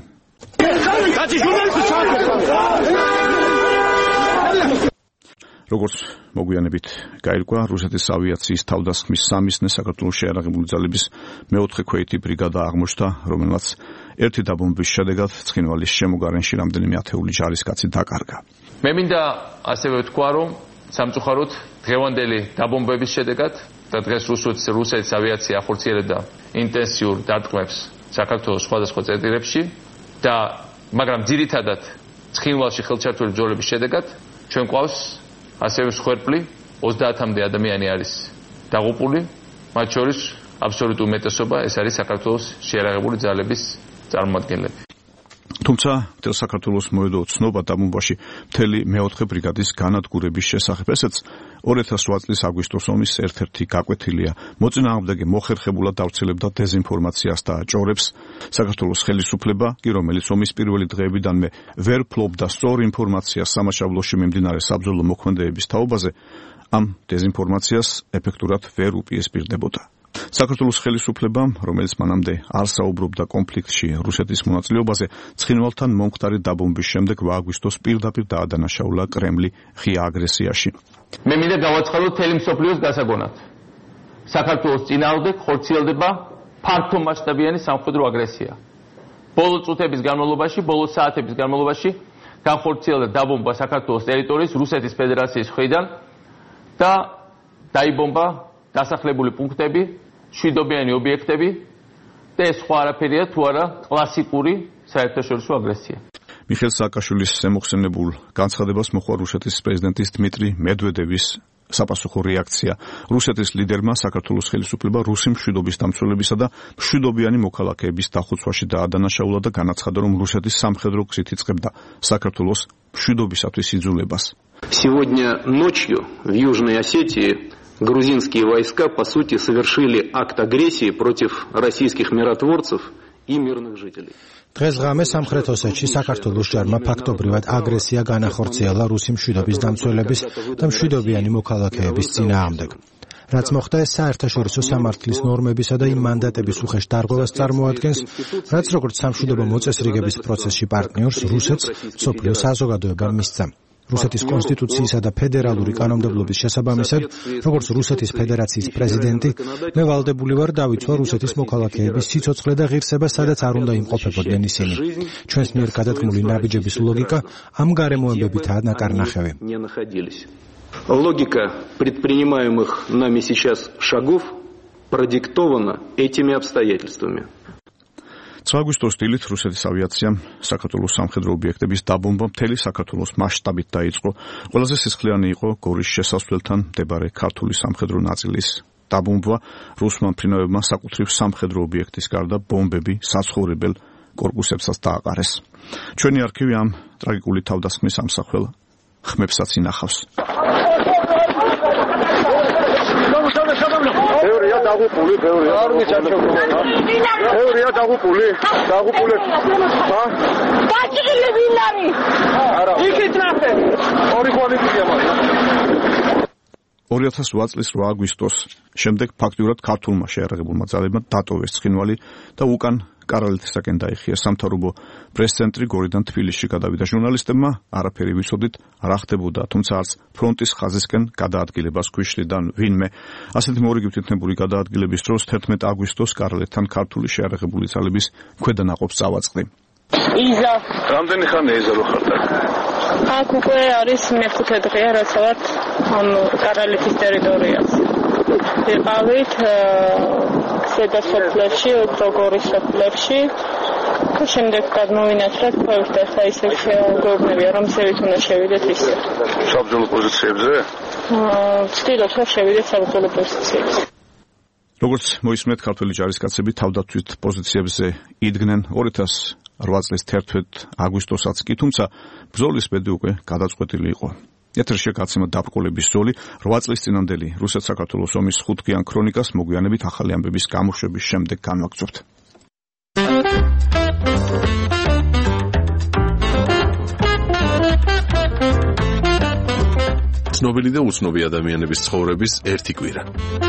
როგორც მოგვიანებით გაირკვა, რუსეთის ავიაციის თავდასხმის სამისნე საქართველოს შეიარაღებული ძალების მეოთხე ქვეითი ბრიგადა აღმოჩნდა, რომელმაც ერთი დაბომბვის შედეგად ცხინვალის შემოგარენში რამდენიმე ათეული ჯარისკაცი დაკარგა. მე მინდა ასევე ვთქვა, რომ სამწუხაროდ დღევანდელი დაბომბების შედეგად და დღეს რუსეთის რუსეთის ავიაცია ახორციელებდა ინტენსიურ დარტყმებს საქართველოს სხვადასხვა წერტილებში და მაგრამ ძირითადად ცხინვალში ხელჩართული ბრძოლების შედეგად ჩვენ გვყავს ასევე მსხვერპლი ოცდაათამდე ადამიანი არის დაღუპული, მათ შორის აბსოლუტურ უმეტესობა ეს არის საქართველოს შეიარაღებული ძალების წარმომადგენლები. თუმცა მთელ საქართველოს მოედო ცნობა დაბომბვაში მთელი მეოთხე ბრიგადის განადგურების შესახებ. ესეც ორი ათას რვა წლის აგვისტოს ომის ერთ-ერთი გაკვეთილია. მოწინააღმდეგე მოხერხებულად დავრცელებდა დეზინფორმაციას და ჭორებს. საქართველოს ხელისუფლება, კი რომელიც ომის პირველი დღეებიდანვე ვერ ფლობდა სწორ ინფორმაციას სამაშაბლოში მიმდინარე საბრძოლო მოქმედებების თაობაზე, ამ დეზინფორმაციას ეფექტურად ვერ უპიესპირდებოდა. საქართველოს ხელისუფლებამ, რომელიც მანამდე არ საუბრობდა კონფლიქტში რუსეთის მონაწილეობაზე, ცხინვალთან მომხდარი დაბომბვის შემდეგ რვა აგვისტოს პირდაპირ დაადანაშაულა კრემლი ღია აგრესიაში. მე მინდა გავაცხადოთ მთელი მსოფლიოს გასაგონად. საქართველოს წინააღმდეგ ხორციელდება ფართო მასშტაბიანი სამხედრო აგრესია. ბოლო წუთების განმავლობაში, ბოლო საათების განმავლობაში განხორციელდა დაბომბვა საქართველოს ტერიტორიის რუსეთის ფედერაციის მხრიდან და დაიბომბა დასახლებული პუნქტები, მშვიდობიანი ობიექტები და ეს სხვა არაფერია თუ არა კლასიკური საერთაშორისო აგრესია. მიხეილ სააკაშვილის შემოხსენებულ განცხადებას მოყვა რუსეთის პრეზიდენტის დმიტრი მედვედევის საპასუხო რეაქცია. რუსეთის ლიდერმა საქართველოს ხელისუფლება რუსი მშვიდობის დამცველებისა და მშვიდობიანი მოქალაქეების დახოცვაში დაადანაშაულა და განაცხადა, რომ რუსეთის სამხედრო გზით იწყებდა საქართველოს მშვიდობისათვის იძულებას. Сегодня ночью в Южной Осетии грузинские войска, по сути, совершили акт агрессии против российских миротворцев и мирных жителей. დღეს ღამე სამხრეთ ოსეთში საქართველოს ჯარმა ფაქტობრივად აგრესია განახორციელა რუსი მშვიდობის დამცველების და მშვიდობიანი მოქალაქეების წინააღმდეგ. რაც მოხდა, ეს საერთაშორისო სამართლის ნორმებისა და იმ მანდატების უხეშ დარღვევას წარმოადგენს, რაც როგორც სამშვიდობო მოწესრიგების პროცესში პარტნიორს რუსეთს მსოფლიო საზოგადოებამ მისცა. რუსეთის კონსტიტუციისა და ფედერალური კანონმდებლობის შესაბამისად, როგორც რუსეთის ფედერაციის პრეზიდენტი, მე ვალდებული ვარ დავიცვა რუსეთის მოქალაქეების სიცოცხლე და ღირსება, სადაც არ უნდა იმყოფებოდნენ ისინი. ჩვენს მიერ გადადგმული ნაბიჯების ლოგიკა ამ გარემოებებითაა ნაკარნახევი. Логика предпринимаемых нами сейчас шагов продиктована этими обстоятельствами. აგვისტოს დილით რუსეთის ავიაციამ საქართველოს სამხედრო ობიექტების დაბომბვა მთელი საქართველოს მასშტაბით დაიწყო. ყველაზე სისხლიანი იყო გორის შესასვლელთან მდებარე ქართული სამხედრო ნაწილის დაბომბვა. რუსმა მფრინავებმა საკუთრივ სამხედრო ობიექტის გარდა ბომბები საცხოვრებელ კორპუსებსაც დააყარეს. ჩვენი არქივი ამ ტრაგიკული თავდასხმის ამსახველ ხმებსაც ინახავს. ბევრია დაღუპული, ბევრია. არ მიცაჩოქო. ბევრია დაღუპული, დაღუპული. ხა? დაჭრილი ვინ არის? არა. იქით ნახე. ორი კვალიფიკაცია მაქვს. ორი ათას რვა წლის რვა აგვისტოს შემდეგ ფაქტიურად ქართულმა შეიარაღებულმა ძალებმა დატოვეს ცხინვალი და უკან კარალეთისაკენ დაიხია სამთავრობო პრეს-ცენტრი. გორიდან თბილისში გადავიდა ჟურნალისტებმა, არაფერი ვიცოდით რა ხდებოდა, თუმცა არც ფრონტის ხაზისკენ გადაადგილებას გვიშლიდან ვინმე. ასეთი მორიგით თითნებური გადაადგილების დროს თერთმეტ აგვისტოს კარალეთთან ქართული შეიარაღებული ძალების ქვედანაყოფს წავაწყდი. იზა. რამდენი ხანია იზა რო ხარდა? აქ უკვე არის მეხუთე დღეა, რაც ვარ ანუ კარალეთის ტერიტორიაზე. ვიყავით ზედა სოფლებში, როგორი სოფლებში. შემდეგ გადმოვინაცვლეთ ქვევით და ხა ისე გვეუბნებია რომ ზევით უნდა შევიდეთ ისე. საბრძოლო პოზიციებზე? აა, ვცდილობთ რომ შევიდეთ საბრძოლო პოზიციებზე. როგორც მოისმენთ, ქართველი ჯარისკაცები თავდაცვით პოზიციებზე იდგნენ ორი ათას ოთხ წლის თერთმეტ აგვისტოსაც კი, თუმცა ბრძოლის ბედი უკვე გადაწყვეტილი იყო. ეთერში გაცემა დაბრკოლების ზოლი ორი წლის წინანდელი რუსეთ-საქართველოს ომის ხუთგიან ქრონიკას მოგვიანებით ახალი ამბების გამოშვების შემდეგ განვაგრძობთ. ცნობილი და უცნობი ადამიანების ცხოვრების ერთი კვირა.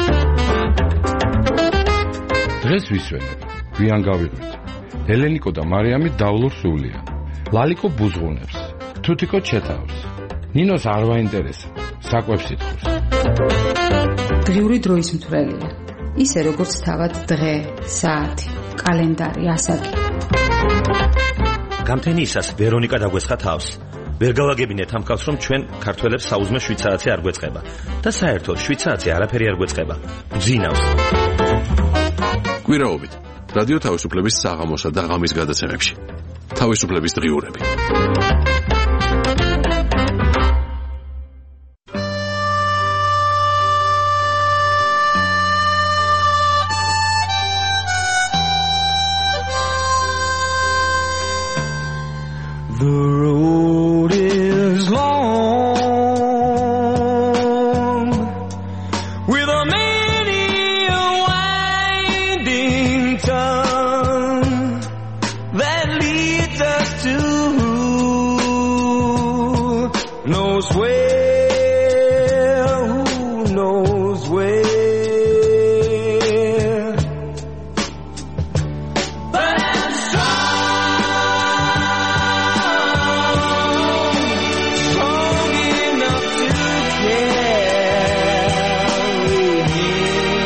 დღეს ვისვენებ, გვიან გავიღვით. ელენიკო და მარიამი დავლურ სულიან. ლალიკო ბუზღუნებს, თუთიკო ჩეთავს. ნინოს არ ვაინტერესა, საკვებს ითხოვს. დღიური დროის მთვრელია. ისე როგორც თავად დღე, საათი, კალენდარი, ასაკი. გამთენიისას ვერონიკა დაგვესხა თავს. ვერ გავაგებინეთ ამ ხალხს, რომ ჩვენ ქართველებს საუზმე შვიდ საათი არ გვეწყება და საერთოდ შვიდ საათი არაფერი არ გვეწყება. გძინავს. კვირაობით რადიო თავისუფლების საღამოსა და ღამის გადაცემებში. თავისუფლების დღიურები. The road is long with a many a winding turn that leads us to who knows where, who knows where. But I'm strong enough to carry him.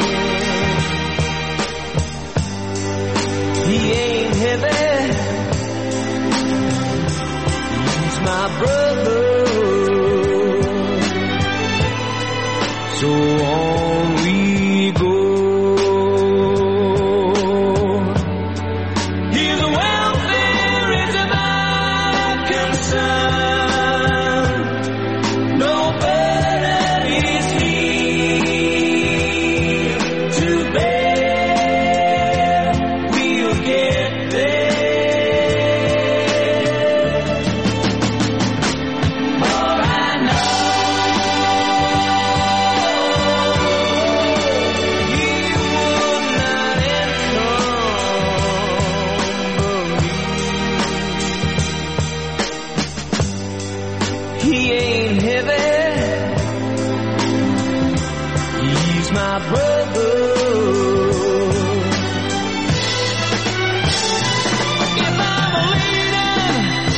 He ain't heavy. He's my brother. So on we go. His welfare is my concern. No burden is he to bear. We'll get there. For I know he would not encumber me. He ain't heavy. He's my brother. If I'm a leader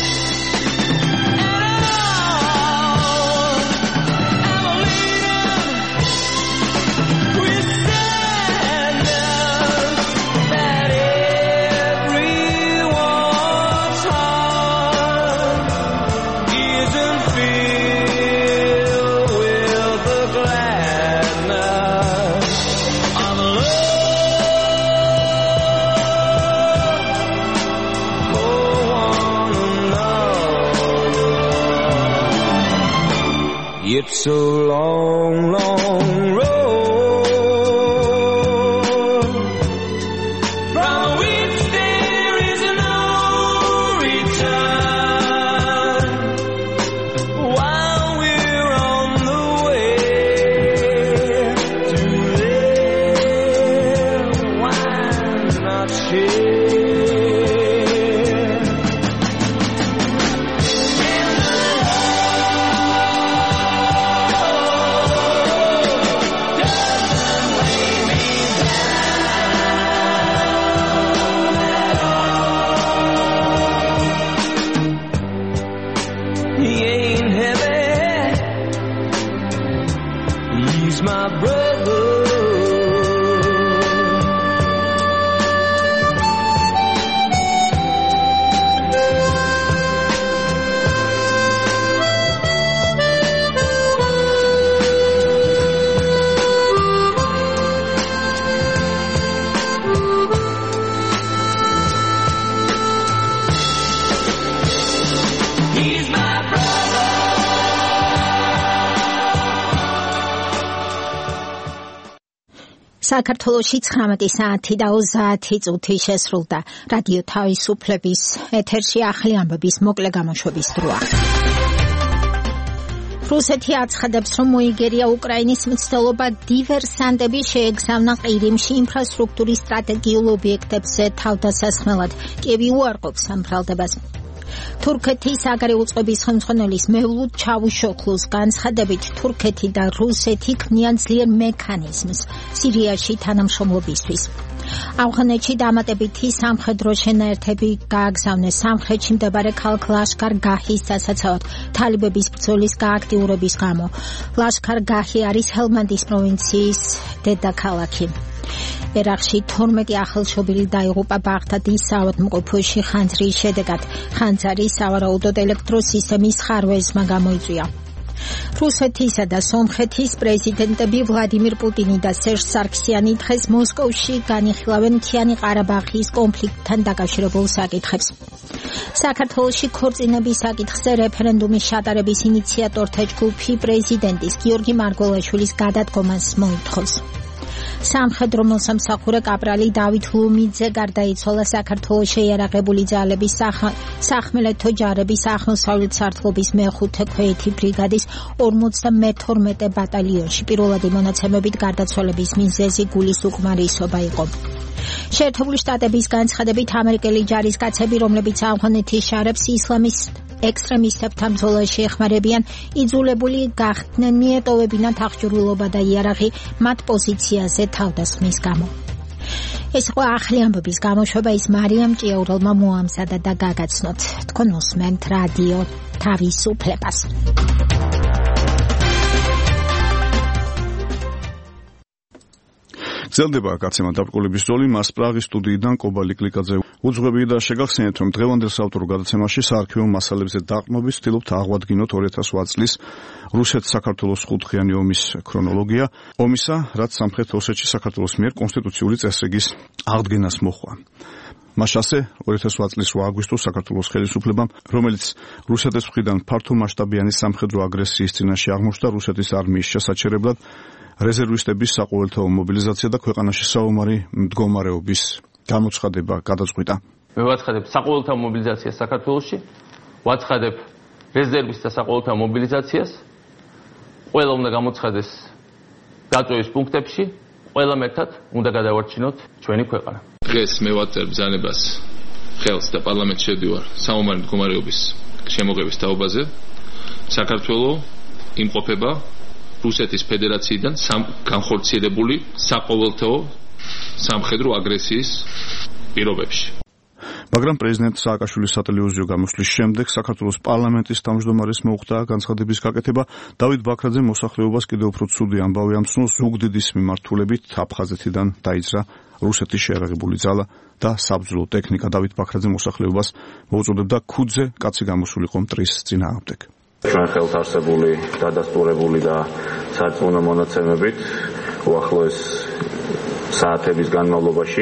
at all, I'm a leader with sadness that everyone's heart isn't filled with the gladness of love for one another. It's a long, long road from which there is no return. While we're on the way to there, why not share? He ain't heavy. He's my brother. საქართველოში ცხრამეტი საათი და ოცდაათი წუთი შესრულდა. რადიო თავისუფლების ეთერში ახალი ამბების მოკლე გამოშვების დროა. რუსეთი აცხადებს, რომ მოიგერია უკრაინის მცდელობა დივერსანტები შეეგზავნა ყირიმში ინფრასტრუქტურის სტრატეგიულ ობიექტებზე თავდასასხმელად. კიევი უარყოფს ამ ბრალდებას. თურქეთის საგარეო უწყების ხელმძღვანელის მევლუდ ჩავუშოხლუს განცხადებით, თურქეთი და რუსეთი ქმნიან ძლიერ მექანიზმს სირიაში თანამშრომლობისთვის. ავღანეთში დამატებითი სამხედრო შენაერთები გააგზავნეს სამხრეთში მდებარე ქალაქ ლაშქარ-გაჰის დასაცავად თალიბების ბრძოლის გააქტიურების გამო. ლაშქარ-გაჰი არის ჰელმანდის პროვინციის დედაქალაქი. ერაყში თორმეტი ახალშობილი დაიღუპა ბაღდადის საავადმყოფოში ხანძრის შედეგად. ხანძარი სავარაუდოდ ელექტროსისტემის ხარვეზმა გამოიწვია. რუსეთისა და სომხეთის პრეზიდენტები ვლადიმირ პუტინი და სერჟ სარქსიანი დღეს მოსკოვში განიხილავენ მთიანი ყარაბაღის კონფლიქტთან დაკავშირებულ საკითხებს. საქართველოში ქორწინების საკითხზე რეფერენდუმის შეტარების ინიციატორთა ჯგუფი პრეზიდენტის გიორგი მარგველაშვილის გადადგომას მოითხოვს. სამხედრო მოსამსახურე კაპრალი დავით ლუმიძე გარდაიცვალა საქართველოს შეიარაღებული ძალების სახმელეთო ჯარების აღმოსავლეთ სარტყლობის მეხუთე ქვეითი ბრიგადის ორმოცდამეთორმეტე ბატალიონში. პირველადი მონაცემებით გარდაცვალების მიზეზი გულის უკმარისობა იყო. შეერთებული შტატების განცხადებით, ამერიკელი ჯარისკაცები, რომლებიც ავღანეთის შარებს ისლამის ექსტრემისტებთან ბრძოლაში ეხმარებიან, იძულებული გახდნენ მიეტოვებინათ აღჭურვილობა და იარაღი მათ პოზიციაზე თავდასხმის გამო. ეს იყო ახალი ამბების გამოშვება, ის მარიამ ჭიაურელმა მოამზადა და გაგაცნოთ. თქვენ უსმენთ რადიო თავისუფლებას. გრძელდება გაცემა დაბრკოლების როლი. მას პრაღის სტუდიიდან კობალი კლიკაძე უძღვები და შეგახსენეთ, რომ დღევანდელ საავტორო გადაცემაში საარქივო მასალებზე დაყრდნობით ვცდილობთ აღვადგინოთ ორი ათას ოთხ წლის რუსეთ-საქართველოს ხუთდღიანი ომის ქრონოლოგია. ომისა, რაც სამხრეთ ოსეთში საქართველოს მიერ კონსტიტუციური წესრიგის აღდგენას მოჰყვა. მას ასე ორი ათას ოთხ წლის ორი აგვისტოს საქართველოს ხელისუფლებამ, რომელიც რუსეთის მხრიდან ფართომასშტაბიანი სამხედრო აგრესიის წინაშე აღმოჩნდა, რუსეთის არმიის შესაჩერებლად რეზერვისტების საყოველთაო მობილიზაცია და ქვეყანაში საომარი მდგომარეობის გამოცხადება გადაწყვიტა. მე ვაცხადებ საყოველთაო მობილიზაციას საქართველოში, ვაცხადებ რეზერვისტთა საყოველთაო მობილიზაციას, ყველა უნდა გამოცხადეს დაწვევის პუნქტებში, ყველა ერთად უნდა გადავარჩინოთ ჩვენი ქვეყანა. დღეს მე ვაწერ ბრძანებას ხელს და პარლამენტში შევდივარ საომარი მდგომარეობის შემოღების თაობაზე. საქართველო იმყოფება რუსეთის ფედერაციიდან განხორციელებული საყოველთაო სამხედრო აგრესიის პირობებში. მაგრამ პრეზიდენტ სააკაშვილის სატელევიზიო გამოსვლის შემდეგ საქართველოს პარლამენტის თავმჯდომარეს მოუხდა განცხადების გაკეთება. დავით ბაქრაძე მოსახლეობას კიდევ უფრო ცუდი ამბავი ამცნობს. ზუგდიდის მიმართულებით აფხაზეთიდან დაიძრა რუსეთის შეიარაღებული ძალა და საბრძოლო ტექნიკა. დავით ბაქრაძე მოსახლეობას მოუწოდებდა ქუძე კაცი გამოსულიყო მტრის წინააღმდეგ. ჩვენ ხელთ არსებული დადასტურებული და სარწმუნო მონაცემებით უახლოეს საათების განმავლობაში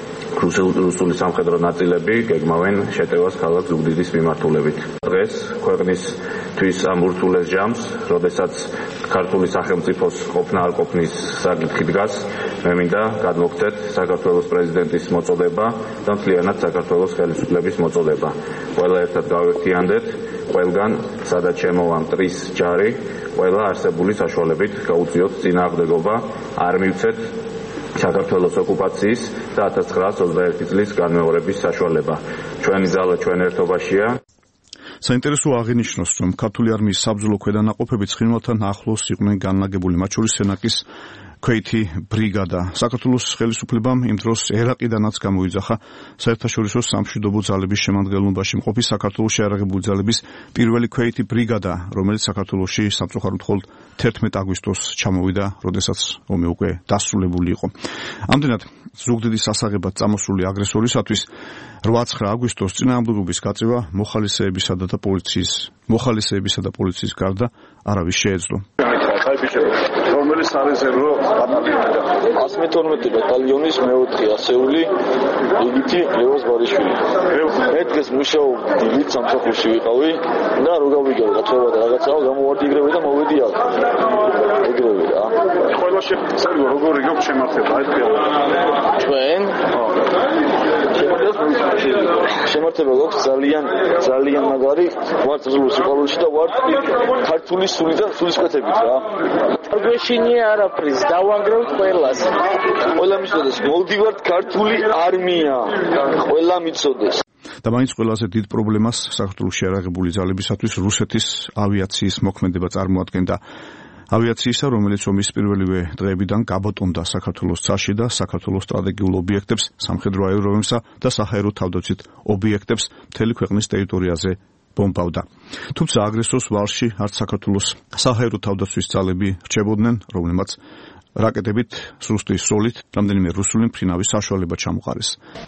რუსული სამხედრო ნაწილები გეგმავენ შეტევას ქალაქ ზუგდიდის მიმართულებით. დღეს ქვეყნისთვის ამ ურთულეს ჯამს, როდესაც ქართული სახელმწიფოს ყოფნა არ ყოფნის საკითხი დგას, მე მინდა გადმოგცეთ საქართველოს პრეზიდენტის მოწოდება და მთლიანად საქართველოს ხელისუფლების მოწოდება. ყველა ერთად გავერთიანდეთ, ყველგან სადაც შემოვა მტრის ჯარი, ყველა არსებული საშუალებით გაუწიოთ წინააღმდეგობა, არ მივცეთ საქართველოს ოკუპაციის და ათას ცხრაასი ოცდაერთი წლის განმეორების საშუალება. ჩვენი ძალა ჩვენ ერთობაშია. საინტერესო აღინიშნოს, რომ ქართული არმიის საბრძოლო ქვედანაყოფები ცხინვალთან ახლოს იყვნენ განლაგებული, მათ შორის სენაკის ქვეითი ბრიგადა. საქართველოს ხელისუფლებამ იმ დროს ერაყიდანაც გამოიძახა საერთაშორისო სამშვიდობო ძალების შემადგენლობაში მყოფი საქართველოს შეიარაღებული ძალების პირველი ქვეითი ბრიგადა, რომელიც საქართველოში სამწუხაროდ მხოლოდ თერთმეტი აგვისტოს ჩამოვიდა, როდესაც ომი უკვე დასრულებული იყო. ამდენად ზუგდიდის ასაღებად წამოსული აგრესორისათვის რვა ცხრა აგვისტოს წინააღმდეგობის გაწევა მოხალისეებისა და პოლიციის მოხალისეებისა და პოლიციის გარდა არავის შეეძლო. რომელიც სარეზერვო ბატალიონია. ათას მეთორმეტე ბატალიონის მეოთხე ასეული იგითი ლევოს ბარიშვილი. მე დღეს მუშაობდი დილით სამსახურში ვიყავი და რო გავიგე რაღაცა და რაღაცაა გამოვარდი იგრევე და მოვედი აქ. იგრევე რა. ყველა შეფერილო როგორ იგავ შემართება ეს ჩვენ? შემართება გვაქვს ძალიან ძალიან მაგარი ვარ ზრუს სიყვარულში და ვარ ქართული სული და სულისკვეთებით რა. გვეშინია არაფრის დავანგრევთ ყველას. ყველა მიცოდეს მოვდივართ ქართული არმია. ყველა მიცოდეს. და მაინც ყველაზე დიდ პრობლემას საქართველოს შეერაღებული ძალებისათვის რუსეთის ავიაციის მოქმედება წარმოადგენდა. ავიაციისა, რომელიც ომის პირველივე დღეებიდან გაბატონდა საქართველოს ცაში და საქართველოს სტრატეგიულ ობიექტებს, სამხედრო აეროდრომებსა და საჰაერო თავდაცვით ობიექტებს მთელი ქვეყნის ტერიტორიაზე ბომბავდა. თუმცა აგრესორს ვარში არც საქართველოს საჰაერო თავდაცვის ძალები რჩებოდნენ, რომლებმაც რაკეტებით სრუსტის სროლით რამდენიმე რუსული მფრინავის საშუალება ჩამოყარეს.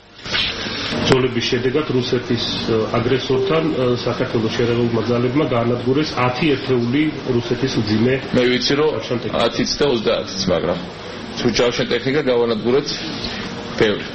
ბრძოლების შედეგად რუსეთის აგრესორთან საქართველოს შეერაღებულმა ძალებმა გაანადგურეს ათი ერთეული რუსეთის მძიმე. მე ვიცი რომ ათიც და ოცდაათიც, მაგრამ თუ ჯავშან ტექნიკა გავანადგურეთ ბევრი.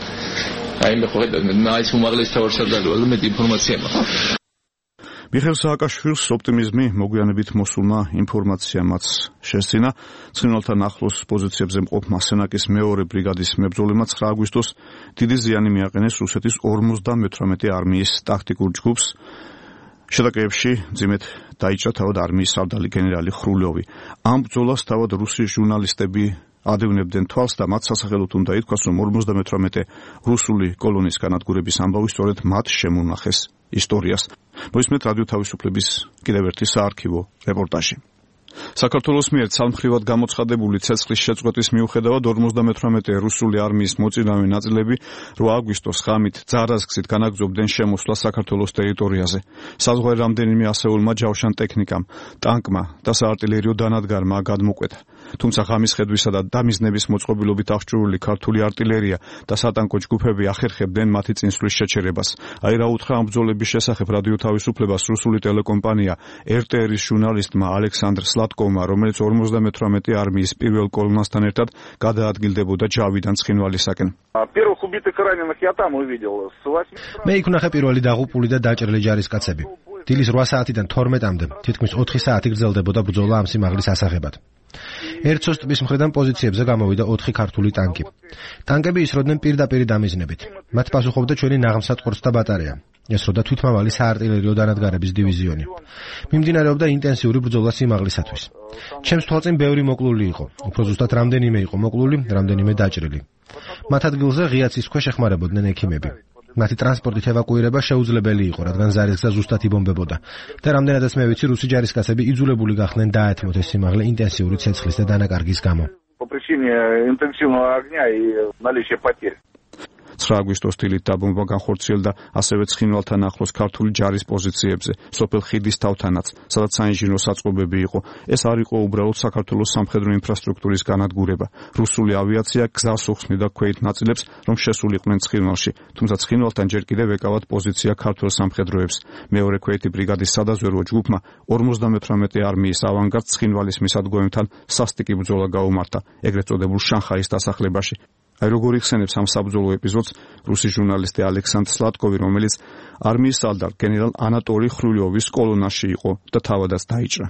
აი მე ხო ხედავ მაინც უმაღლეს თავარსარდალოა და მეტი ინფორმაცია მაქვს. მიხეილ სააკაშვილის ოპტიმიზმი მოგვიანებით მოსულმა ინფორმაციამაც შესძინა. ცხინვალთან ახლოს პოზიციებზე მყოფ მასენაკის მეორე ბრიგადის მებრძოლებმა ცხრა აგვისტოს დიდი ზიანი მიაყენეს რუსეთის ორმოცდამეთვრამეტე არმიის ტაქტიკურ ჯგუფს. შეტაკებებში ძიმედ დაიჭრა თავად არმიის სარდალი გენერალი ხრულიოვი. ამ ბრძოლას თავად რუსი ჟურნალისტები ადევნებდნენ თვალს და მათ სასახელოდ უნდა ითქვას, რომ ორმოცდამეთვრამეტე რუსული კოლონის განადგურების ამბავი სწორედ მათ შემონახეს ისტორიას. მოისმენთ რადიო თავისუფლების კიდევ ერთი საარქივო რეპორტაჟი. საქართველოს მიერ ცალმხრივად გამოცხადებული ცეცხლის შეწყვეტის მიუხედავად ორმოცდამეთვრამეტე რუსული არმიის მოწინავე ნაწილები რვა აგვისტოს ღამით ძარაზგზით განაგრძობდნენ შემოსვლას საქართველოს ტერიტორიაზე. საზღვარი რამდენიმე ასეულმა ჯავშან ტექნიკამ, ტანკმა და საარტილერიო დანადგარმა გადმოკვეთა. თუმცა ღამის ხედვისა და დამიზნების მოწყობილობით აღჭურვილი ქართული არტილერია და სატანკო ჯგუფები ახერხებდნენ მათი წინსვლის შეჩერებას. აი რა უთხრა ამ ბრძოლების შესახებ რადიო თავისუფლებას რუსული ტელეკომპანია er te er-ის ჟურნალისტმა ალექსანდრ სლატკოვმა, რომელიც ორმოცდამეთვრამეტე არმიის პირველ კოლონასთან ერთად გადაადგილდებოდა ჯავიდან ცხინვალისაკენ. მე იქ ვნახე პირველი დაღუპული და დაჭრილი ჯარისკაცები. დილის რვა საათიდან თორმეტამდე თითქმის ოთხი საათი გრძელდებოდა ბრძოლა ამ სიმაღლის ასაღებად. ერცოს ტბის მხრიდან პოზიციებზე გამოვიდა ოთხი ქართული ტანკი. ტანკები ისროდნენ პირდაპირ დამიზნებით. მათ პასუხობდა ჩვენი ნაღმსატყორცთა ბატარეა. ესროდა თვითმავალი საარტილერიო დანადგარების დივიზიონი. მიმდინარეობდა ინტენსიური ბრძოლა სიმაღლისათვის. ჩემს თვალწინ ბევრი მოკლული იყო. უფრო ზუსტად რამდენიმე იყო მოკლული, რამდენიმე დაჭრილი. მათ ადგილზე ღია ცის ქვეშ ეხმარებოდნენ ექიმები. მათი ტრანსპორტით ევაკუირება შეუძლებელი იყო, რადგან ზარისგზა ზუსტად იბომბებოდა. და რამდენადაც მე ვიცი, რუსი ჯარისკაცები იძულებული გახდნენ დაეთმოთ ეს სიმაღლე ინტენსიური ცეცხლის და დანაკარგის გამო. ცხრა აგვისტოს დილით დაბომბვა განხორციელდა ასევე ცხინვალთან ახლოს ქართული ჯარის პოზიციებზე, სოფელ ხიდის თავთანაც, სადაც საინჟინრო საწყობები იყო. ეს არ იყო უბრალოდ საქართველოს სამხედრო ინფრასტრუქტურის განადგურება. რუსული ავიაცია გზას უხსნიდა ქვეით ნაწილებს, რომ შესულიყვნენ ცხინვალში, თუმცა ცხინვალთან ჯერ კიდევ ეკავათ პოზიცია ქართველ სამხედროებს. მეორე ქვეითი ბრიგადის სადაზვერვო ჯგუფმა ორმოცდამეთვრამეტე არმიის ავანგარდს ცხინვალის მისადგომებთან სასტიკი ბრძოლა გაუმართა, ეგრეთ წოდებულ შანხაის დასახლებაში. აი როგორ იხსენებს ამ საბრძოლო ეპიზოდს რუსი ჟურნალისტი ალექსანდრ სლატკოვი, რომელიც არმიის სარდალ გენერალ ანატოლი ხრულიოვის კოლონაში იყო და თავადაც დაიჭრა.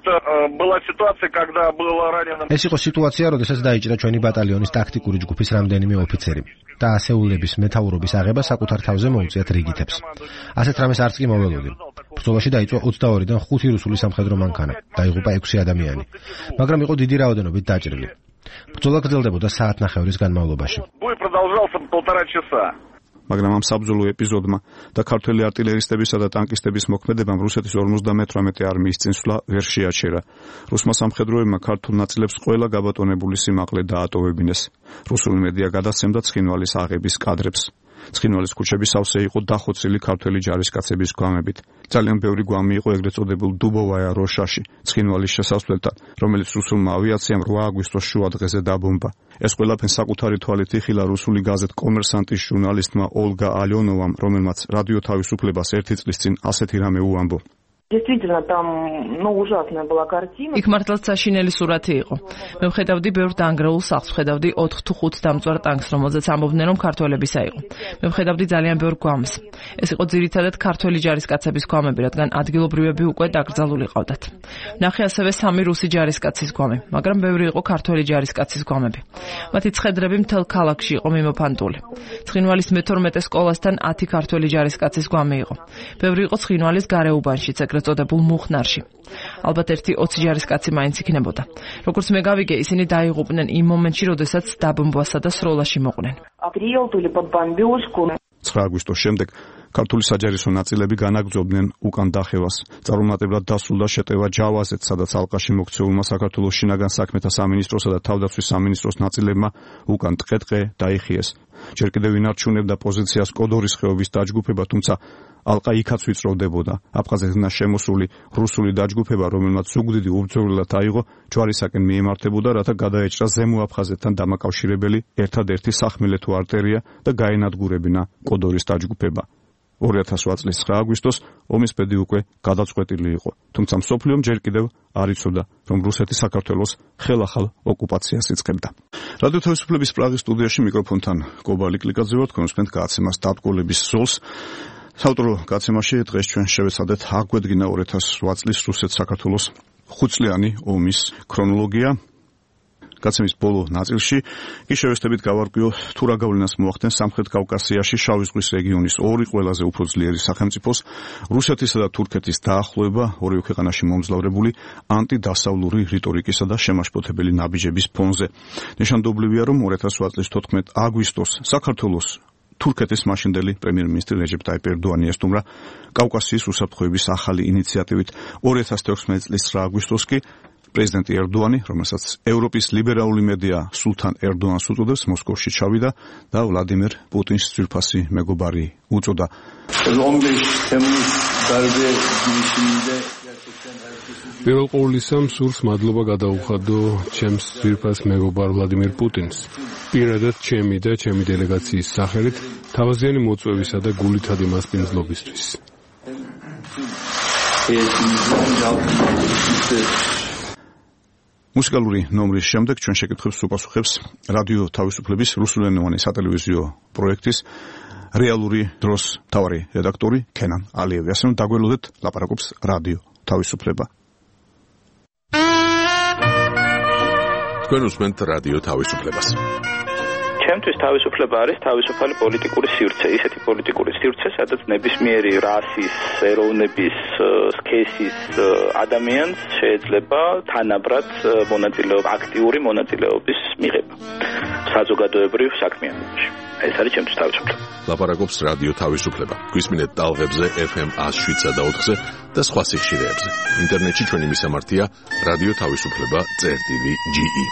ეს იყო სიტუაცია, როდესაც დაიჭრა ჩვენი ბატალიონის ტაქტიკური ჯგუფის რამდენიმე ოფიცერი და ასეულების მეთაურობის აღება საკუთარ თავზე მოუწიათ რიგითებს. ასეთ რამეს არც კი მოველოდი. ბრძოლაში დაიწყო ოცდაორიდან ხუთი რუსული სამხედრო მანქანა, დაიღუპა ექვსი ადამიანი, მაგრამ იყო დიდი რაოდენობით დაჭრილი. ბრძოლა გრძელდებოდა საათნახევრის განმავლობაში. მაგრამ ამ საბრძოლო ეპიზოდმა და ქართველი არტილერისტებისა და ტანკისტების მოქმედებამ რუსეთის ორმოცდამეთვრამეტე არმიის წინსვლა ვერ შეაჩერა. რუსმა სამხედროებმა ქართულ ნაწილებს ყველა გაბატონებული სიმაღლე დაატოვებინეს. რუსული მედია გადასცემდა ცხინვალის აღების კადრებს. ცხინვალის ქუჩები სავსე იყო დახოცილი ქართველი ჯარისკაცების გვამებით. ძალიან ბევრი გვამი იყო ეგრეთ წოდებულ დუბოვაია როშაში, ცხინვალის შესასვლელთან, რომელიც რუსულმა ავიაციამ რვა აგვისტოს შუა დღეზე დაბომბა. ეს ყველაფერი საკუთარი თვალით იხილა რუსული გაზეთ კომერსანტის ჟურნალისტმა ოლგა ალიონოვამ, რომელმაც რადიო თავისუფლებას ერთი წლის წინ ასეთი რამე უამბო. Действительно, там, ну, ужасная была картина. იქ მართლაც საშინელი სურათი იყო. მე ვხედავდი ბევრ დანგრეულ სახლს, ვხედავდი ოთხ თუ ხუთ დამწვარ ტანკს, რომელზეც ამბობდნენ, რომ ქართველებისა იყო. მე ვხედავდი ძალიან ბევრ გვამს. ეს იყო ძირითადად ქართველი ჯარისკაცების გვამები, რადგან ადგილობრივები უკვე დაკრძალული ყავდათ. ნახე ასევე სამი რუსი ჯარისკაცის გვამი, მაგრამ ბევრი იყო ქართველი ჯარისკაცის გვამები. მათი ცხედრები მთელ ქალაქში იყო მიმოფანტული. ცხინვალის მეთორმეტე სკოლასთან ათი ქართველი ჯარისკაცის გვამი იყო. ბევრი იყო ცხინვალის გარეუბანშიც, ეგრეთ წოდებულ მუხნარში. ალბათ ერთი ოცი ჯარისკაცი მაინც იქნებოდა. როგორც მე გავიგე, ისინი დაიღუპნენ იმ მომენტში, როდესაც დაბომბვასა და სროლაში მოყვნენ. ცხრა აგვისტოს შემდეგ ქართული საჯარისო ნაწილები განაგრძობდნენ უკან დახევას. წარუმატებლად დასრულდა შეტევა ჯავაზეთ, სადაც ალყაში მოქცეულმა საქართველოს შინაგან საქმეთა სამინისტროსა და თავდაცვის სამინისტროს ნაწილებმა უკან ტყე-ტყე დაიხიეს. ჯერ კიდევ ინარჩუნებდა პოზიციას კოდორის ხეობის დაჯგუფება, თუმცა ალყა იქაც ვიწროვდებოდა. აფხაზეთიდან შემოსული რუსული დაჯგუფება, რომელმაც ზუგდიდი უბრძოლველად აიღო, ჯვარისაკენ მიემართებოდა, რათა გადაეჭრა ზემო აფხაზეთთან დამაკავშირებელი ერთადერთი სახმელეთო არტერია და გაენადგურებინა კოდორის დაჯგუფება. ორი ათას ორი წლის ცხრა აგვისტოს ომის ბედი უკვე გადაწყვეტილი იყო, თუმცა მსოფლიომ ჯერ კიდევ არ იცოდა, რომ რუსეთი საქართველოს ხელახალ ოკუპაციას იწყებდა. რადიო თავისუფლების პრაღის სტუდიაში მიკროფონთან კობალი კლიკაძე ვარ, თქვენ უსმენთ გაცემას დაბკოლების ზოლს. საავტორო გაცემაში დღეს ჩვენ შევეცადეთ აგვედგინა ორი ათას ორი წლის რუსეთ-საქართველოს ხუთწლიანი ომის ქრონოლოგია. გაცემის ბოლო ნაწილში კი შევესწრებით გავარკვიო თუ რა გავლენას მოახდენს სამხრეთ კავკასიაში შავი ზღვის რეგიონის ორი ყველაზე უფრო ძლიერი სახელმწიფოს რუსეთისა და თურქეთის დაახლოება ორივე ქვეყანაში მომძლავრებული ანტიდასავლური რიტორიკისა და შემაშფოთებელი ნაბიჯების ფონზე. ნიშანდობლივია, რომ ორი ათას ორი წლის თოთხმეტ აგვისტოს საქართველოს თურქეთის მაშინდელი პრემიერ-მინისტრი რეჯეპ ტაიპ ერდოანი ესტუმრა კავკასიის უსაფრთხოების ახალი ინიციატივით. ორი ათას თექვსმეტ წლის ცხრა აგვისტოს კი პრეზიდენტი ერდოანი, რომელსაც ევროპის ლიბერალური მედია სულთან ერდოანს უწოდებს, მოსკოვში ჩავიდა და ვლადიმერ პუტინს ძვირფასი მეგობარი უწოდა. პირველ ყოვლისა მსურს მადლობა გადაუხადო ჩემს ძვირფას მეგობარ ვლადიმერ პუტინს. პირადად ჩემი და ჩემი დელეგაციის სახელით თავაზიანი მოწვევისა და გულითადი მასპინძლობისთვის. მუსიკალური ნომრის შემდეგ ჩვენ შეკითხვებს უპასუხებს რადიო თავისუფლების რუსულენოვანი სატელევიზიო პროექტის რეალური დროს მთავარი რედაქტორი ქენან ალიევი. ასე რომ დაგველოდეთ, ლაპარაკობს რადიო თავისუფლება. თქვენ უსმენთ რადიო თავისუფლებას. ჩემთვის თავისუფლება არის თავისუფალი პოლიტიკური სივრცე, ისეთი პოლიტიკური სივრცე, სადაც ნებისმიერი რასის, ეროვნების, სქესის ადამიანს შეიძლება თანაბრად მონაწილეობა, აქტიური მონაწილეობის მიღება საზოგადოებრივ საქმიანობაში. ეს არის ჩემთვის თავისუფლება. ლაპარაკობს რადიო თავისუფლება. გვისმინეთ ტალღებზე ეფ ემ ათს შვიდსა და ოთხზე და სხვა სიხშირეებზე. ინტერნეტში ჩვენი მისამართია რადიო თავისუფლება წერტილი ჯი ი.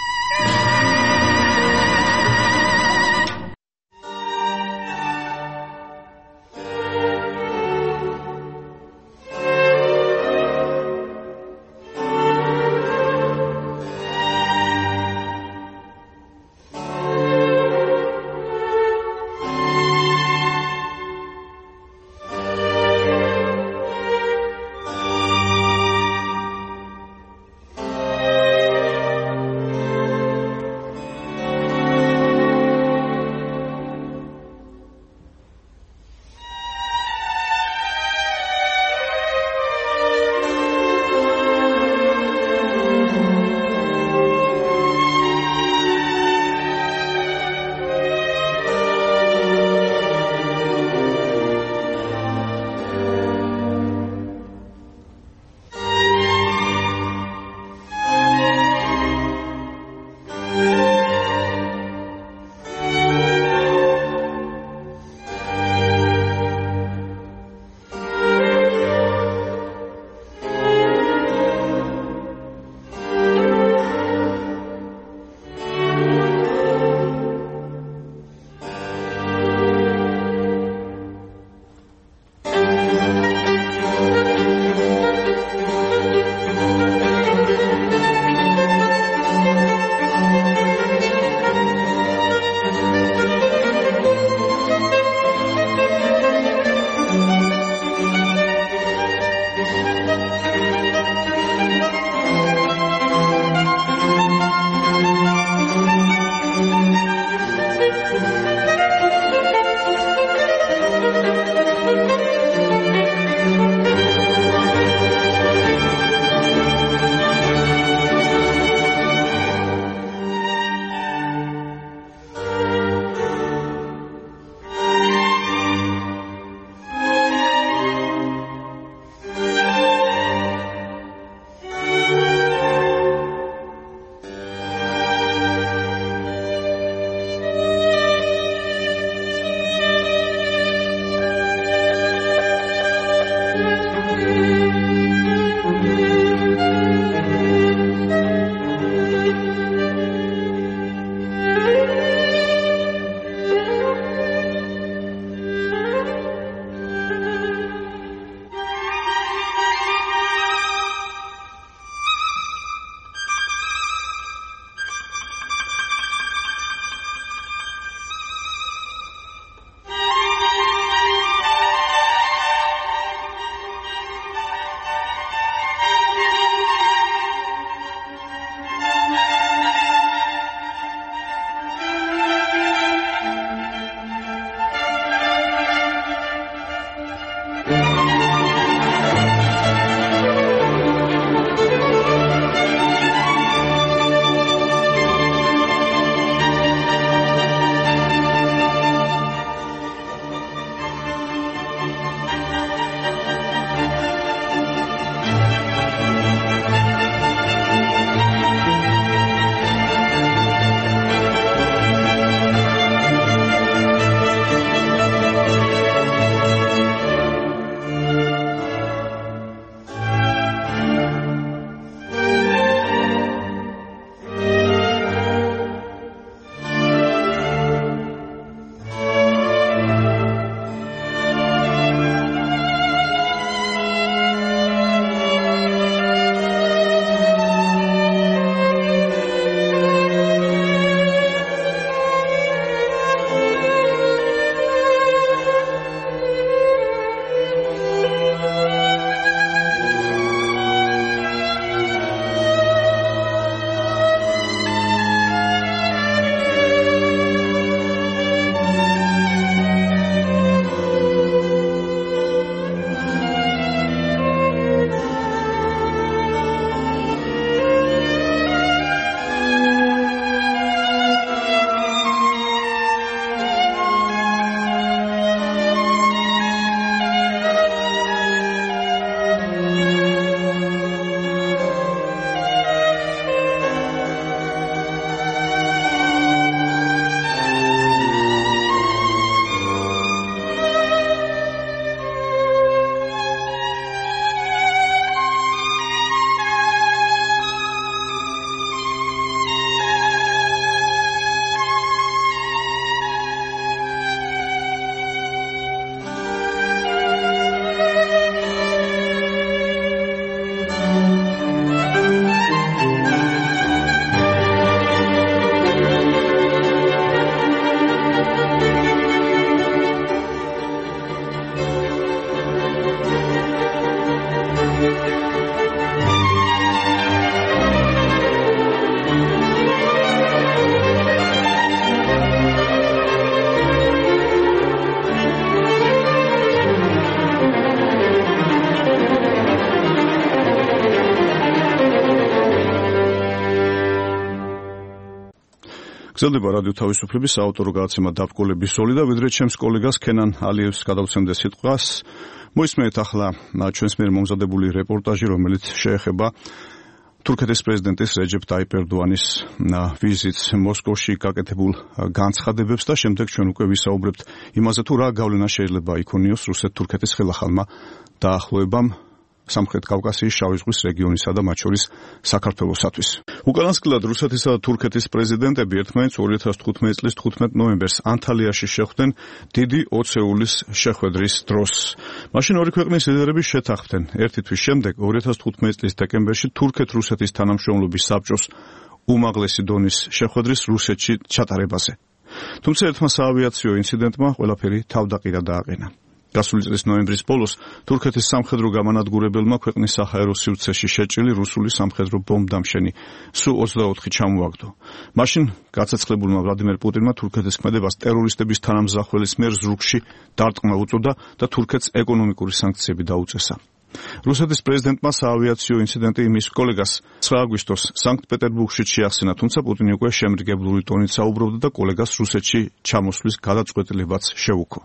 გრძელდება რადიო თავისუფლების საავტორო გადაცემა დაბრკოლების ზოლი და ვიდრე ჩემს კოლეგას ქენან ალიევს გადავცემდე სიტყვას. მოისმენთ ახლა ჩვენს მიერ მომზადებული რეპორტაჟი, რომელიც შეეხება თურქეთის პრეზიდენტის რეჯეპ ტაიპ ერდოანის ვიზიტს მოსკოვში გაკეთებულ განცხადებებს და შემდეგ ჩვენ უკვე ვისაუბრებთ იმაზე, თუ რა გავლენა შეიძლება იქონიოს რუსეთ-თურქეთის ხელახალმა დაახლოებამ სამხრეთ კავკასიის შავი ზღვის რეგიონისა და მათ შორის საქართველოსათვის. უკანასკნელად რუსეთისა და თურქეთის პრეზიდენტები ერთმანეთს ორი ათას თხუთმეტი წლის თხუთმეტ ნოემბერს ანტალიაში შეხვდნენ დიდი ოცეულის შეხვედრის დროს. მაშინ ორი ქვეყნის ლიდერები შეთანხმდნენ ერთი თვის შემდეგ ორი ათას თხუთმეტი წლის დეკემბერში თურქეთ-რუსეთის თანამშრომლობის საბჭოს უმაღლესი დონის შეხვედრის რუსეთში ჩატარებაზე. თუმცა ერთმა საავიაციო ინციდენტმა ყველაფერი თავდაყირა დააყენა. გასული წლის ნოემბრის ბოლოს თურქეთის სამხედრო გამანადგურებელმა ქვეყნის საჰაერო სივრცეში შეჭრილი რუსული სამხედრო ბომბდამშენი სუ ოცდაოთხი ჩამოაგდო. მაშინ გაცეცხლებულმა ვლადიმერ პუტინმა თურქეთის ქმედებას ტერორისტების თანამზახველის მიერ ზრუგში დარტყმა უწოდა და თურქეთს ეკონომიკური სანქციები დაუწესა. რუსეთის პრეზიდენტმა საავიაციო ინციდენტი მის კოლეგას ცხრა აგვისტოს სანქტ-პეტერბურგში შეახსენა, თუმცა პუტინი უკვე შემრიგებლური ტონით საუბრობდა და კოლეგას რუსეთში ჩამოსვლის გადაწყვეტილებაც შეუქო.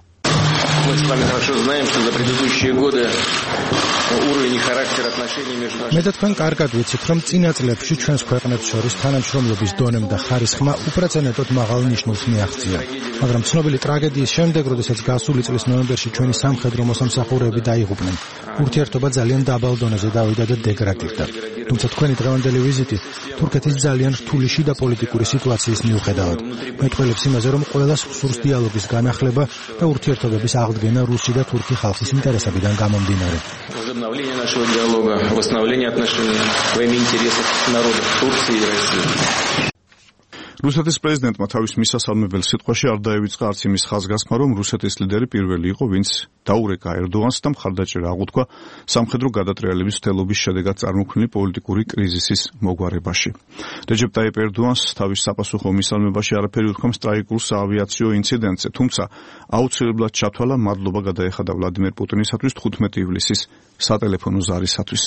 Мы с вами хорошо знаем, что за предыдущие годы уровень и характер отношений между нашими... მე და თქვენ კარგად ვიცით, რომ წინა წლებში ჩვენს ქვეყნებს შორის თანამშრომლობის დონემ და ხარისხმა უპრეცედენტოდ მაღალ ნიშნულს მიაღწია. მაგრამ ცნობილი ტრაგედიის შემდეგ, როდესაც გასული წლის ნოემბერში ჩვენი სამხედრო მოსამსახურეები დაიღუპნენ, ურთიერთობა ძალიან დაბალ დონეზე დავიდა და დეგრადირდა. თუმცა თქვენი დღევანდელი ვიზიტი თურქეთის ძალიან რთული შიდა პოლიტიკური სიტუაციის მიუხედავად მეტყველებს იმაზე, რომ ყველას სურს დიალოგის განახლება და ურთიერთობების აღდგენა რუსი და თურქი ხალხის ინტერესებიდან გამომდინარე. Возобновление нашего диалога, восстановление отношений во имя интересов народов Турции и России. რუსეთის პრეზიდენტმა თავის მისასალმებელ სიტყვაში არ დაევიწყა არც იმის ხაზგასმა, რომ რუსეთის ლიდერი პირველი იყო, ვინც დაურეკა ერდოანს და მხარდაჭერა აღუთქვა სამხედრო გადატრიალების მცდელობის შედეგად წარმოქმნილი პოლიტიკური კრიზისის მოგვარებაში. რეჯეპ ტაიპ ერდოანს თავის საპასუხო მისალმებაში არაფერი უთქვამს ტრაგიკულ საავიაციო ინციდენტზე, თუმცა აუცილებლად ჩათვალა მადლობა გადაეხადა ვლადიმერ პუტინისათვის თხუთმეტი ივლისის სატელეფონო ზარისათვის.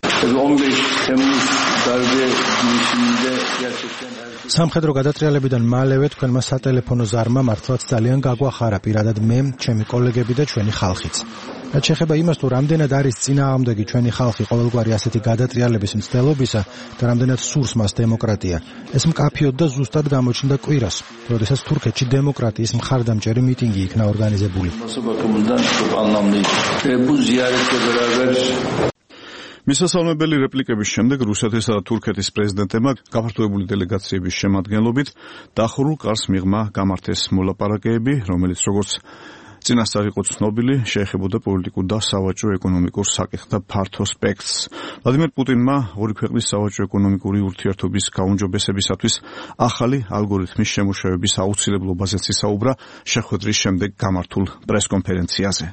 სამხედრო გადატრიალებიდან მალევე თქვენმა სატელეფონო ზარმა მართლაც ძალიან გაგვახარა პირადად მე, ჩემი კოლეგები და ჩვენი ხალხიც. რაც შეეხება იმას, თუ რამდენად არის წინააღმდეგი ჩვენი ხალხი ყოველგვარი ასეთი გადატრიალების მცდელობისა და რამდენად სურს მას დემოკრატია, ეს მკაფიოდ და ზუსტად გამოჩნდა კვირას, როდესაც თურქეთში დემოკრატიის მხარდამჭერი მიტინგი იქნა ორგანიზებული. მისასალმებელი რეპლიკების შემდეგ რუსეთისა და თურქეთის პრეზიდენტებმა გაფართოებული დელეგაციების შემადგენლობით დახურულ კარს მიღმა გამართეს მოლაპარაკებები, რომელიც როგორც წინასწარ იყო ცნობილი, შეეხებოდა პოლიტიკურ და სავაჭრო-ეკონომიკურ საკითხთა ფართო სპექტრს. ვლადიმერ პუტინმა ორი ქვეყნის სავაჭრო-ეკონომიკური ურთიერთობის გაუმჯობესებისათვის ახალი ალგორითმის შემუშავების აუცილებლობაზეც ისაუბრა შეხვედრის შემდეგ გამართულ პრესკონფერენციაზე.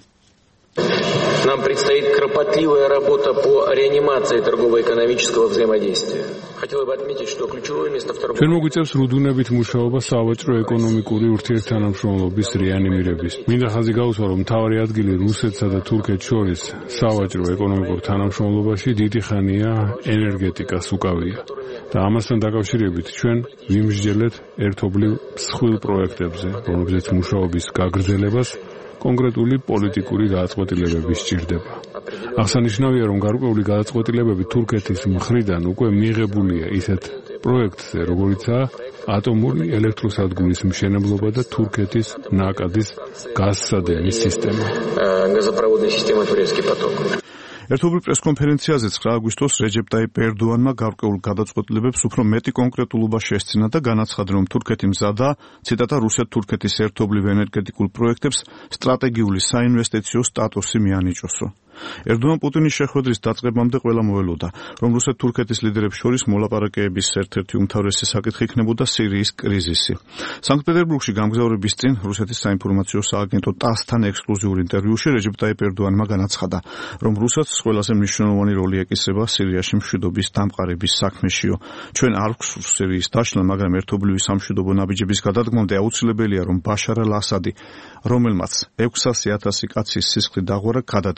Нам предстоит кропотливая работа по реанимации торгово-экономического взаимодействия. Хотел бы отметить, что ключевое место в торговле... ჩვენ მოგვიწევს რუდუნებით მუშაობა სავაჭრო-ეკონომიკური ურთიერთთანამშრომლობის რეანიმირების. მინდა ხაზი გაუსვა, რომ მთავარი ადგილი რუსეთსა და თურქეთს შორის სავაჭრო-ეკონომიკურ თანამშრომლობაში დიდი ხანია ენერგეტიკას უკავია. და ამასთან დაკავშირებით ჩვენ ვიმსჯელეთ ერთობლივ მსხვილ პროექტებზე, რომლებზეც მუშაობის გაგრძელებას კონკრეტული პოლიტიკური გადაწყვეტილებები სჭირდება. აღსანიშნავია, რომ გარკვეული გადაწყვეტილებები თურქეთის მხრიდან უკვე მიღებულია ისეთ პროექტზე, როგორიცაა ატომური ელექტროსადგურის მშენებლობა და თურქეთის ნაკადის გაზსადენის სისტემა. Газопроводная система Турецкий поток. ერთობლივ პრესკონფერენციაზე ცხრა აგვისტოს რეჯეპ ტაიპ ერდოანმა გარკვეულ გადაწყვეტილებებს უფრო მეტი კონკრეტულობა შესწინა და განაცხადა, რომ თურქეთი მზადაა, ციტატა, რუსეთ-თურქეთის ერთობლივ ენერგეტიკულ პროექტებს სტრატეგიული საინვესტიციო სტატუსი მიანიჭოსო. ერდოან პუტინის შეხვედრის დაწყებამდე ყველა მოელოდა, რომ რუსეთ-თურქეთის ლიდერებს შორის მოლაპარაკებების ერთ-ერთი უმთავრესი საკითხი იქნებოდა სირიის კრიზისი. სანქტ-პეტერბურგში გამგზავრების წინ რუსეთის საინფორმაციო სააგენტო ტასთან ექსკლუზიურ ინტერვიუში რეჯეპ ტაიპ ერდოანმა განაცხადა, რომ რუსეთს ყველაზე მნიშვნელოვანი როლი ეკისრება სირიაში მშვიდობის დამყარების საქმეშიო. ჩვენ არ გვსურს სირიის დაშლა, მაგრამ ერთობლივი სამშვიდობო ნაბიჯების გადადგმამდე აუცილებელია, რომ ბაშარ ალ-ასადი, რომელმაც ექვსასი ათასი კაცის სისხლი დაღვრა, გადადგეს და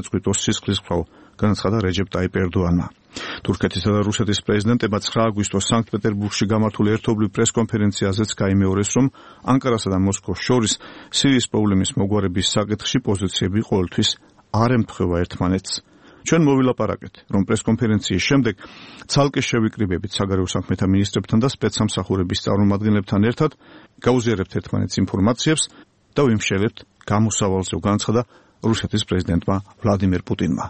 შეწყვიტოს სისხლისღვრა, განაცხადა რეჯეპ ტაიპ ერდოანმა. თურქეთისა და რუსეთის პრეზიდენტებმა ცხრა აგვისტოს სანქტ-პეტერბურგში გამართულ ერთობლივ პრესკონფერენციაზეც გაიმეორეს, რომ ანკარასა და მოსკოვს შორის სირიის პრობლემის მოგვარების საკითხში პოზიციები ყოველთვის არ ემთხვევა ერთმანეთს. ჩვენ მოვილაპარაკეთ, რომ პრესკონფერენციის შემდეგ ცალკე შევიკრიბებით საგარეო საქმეთა მინისტრებთან და სპეცსამსახურების წარმომადგენლებთან ერთად, გავუზიარებთ ერთმანეთს ინფორმაციებს და ვიმშელებთ გამოსავალზე, განაცხადა რუსეთის პრეზიდენტმა ვლადიმერ პუტინმა.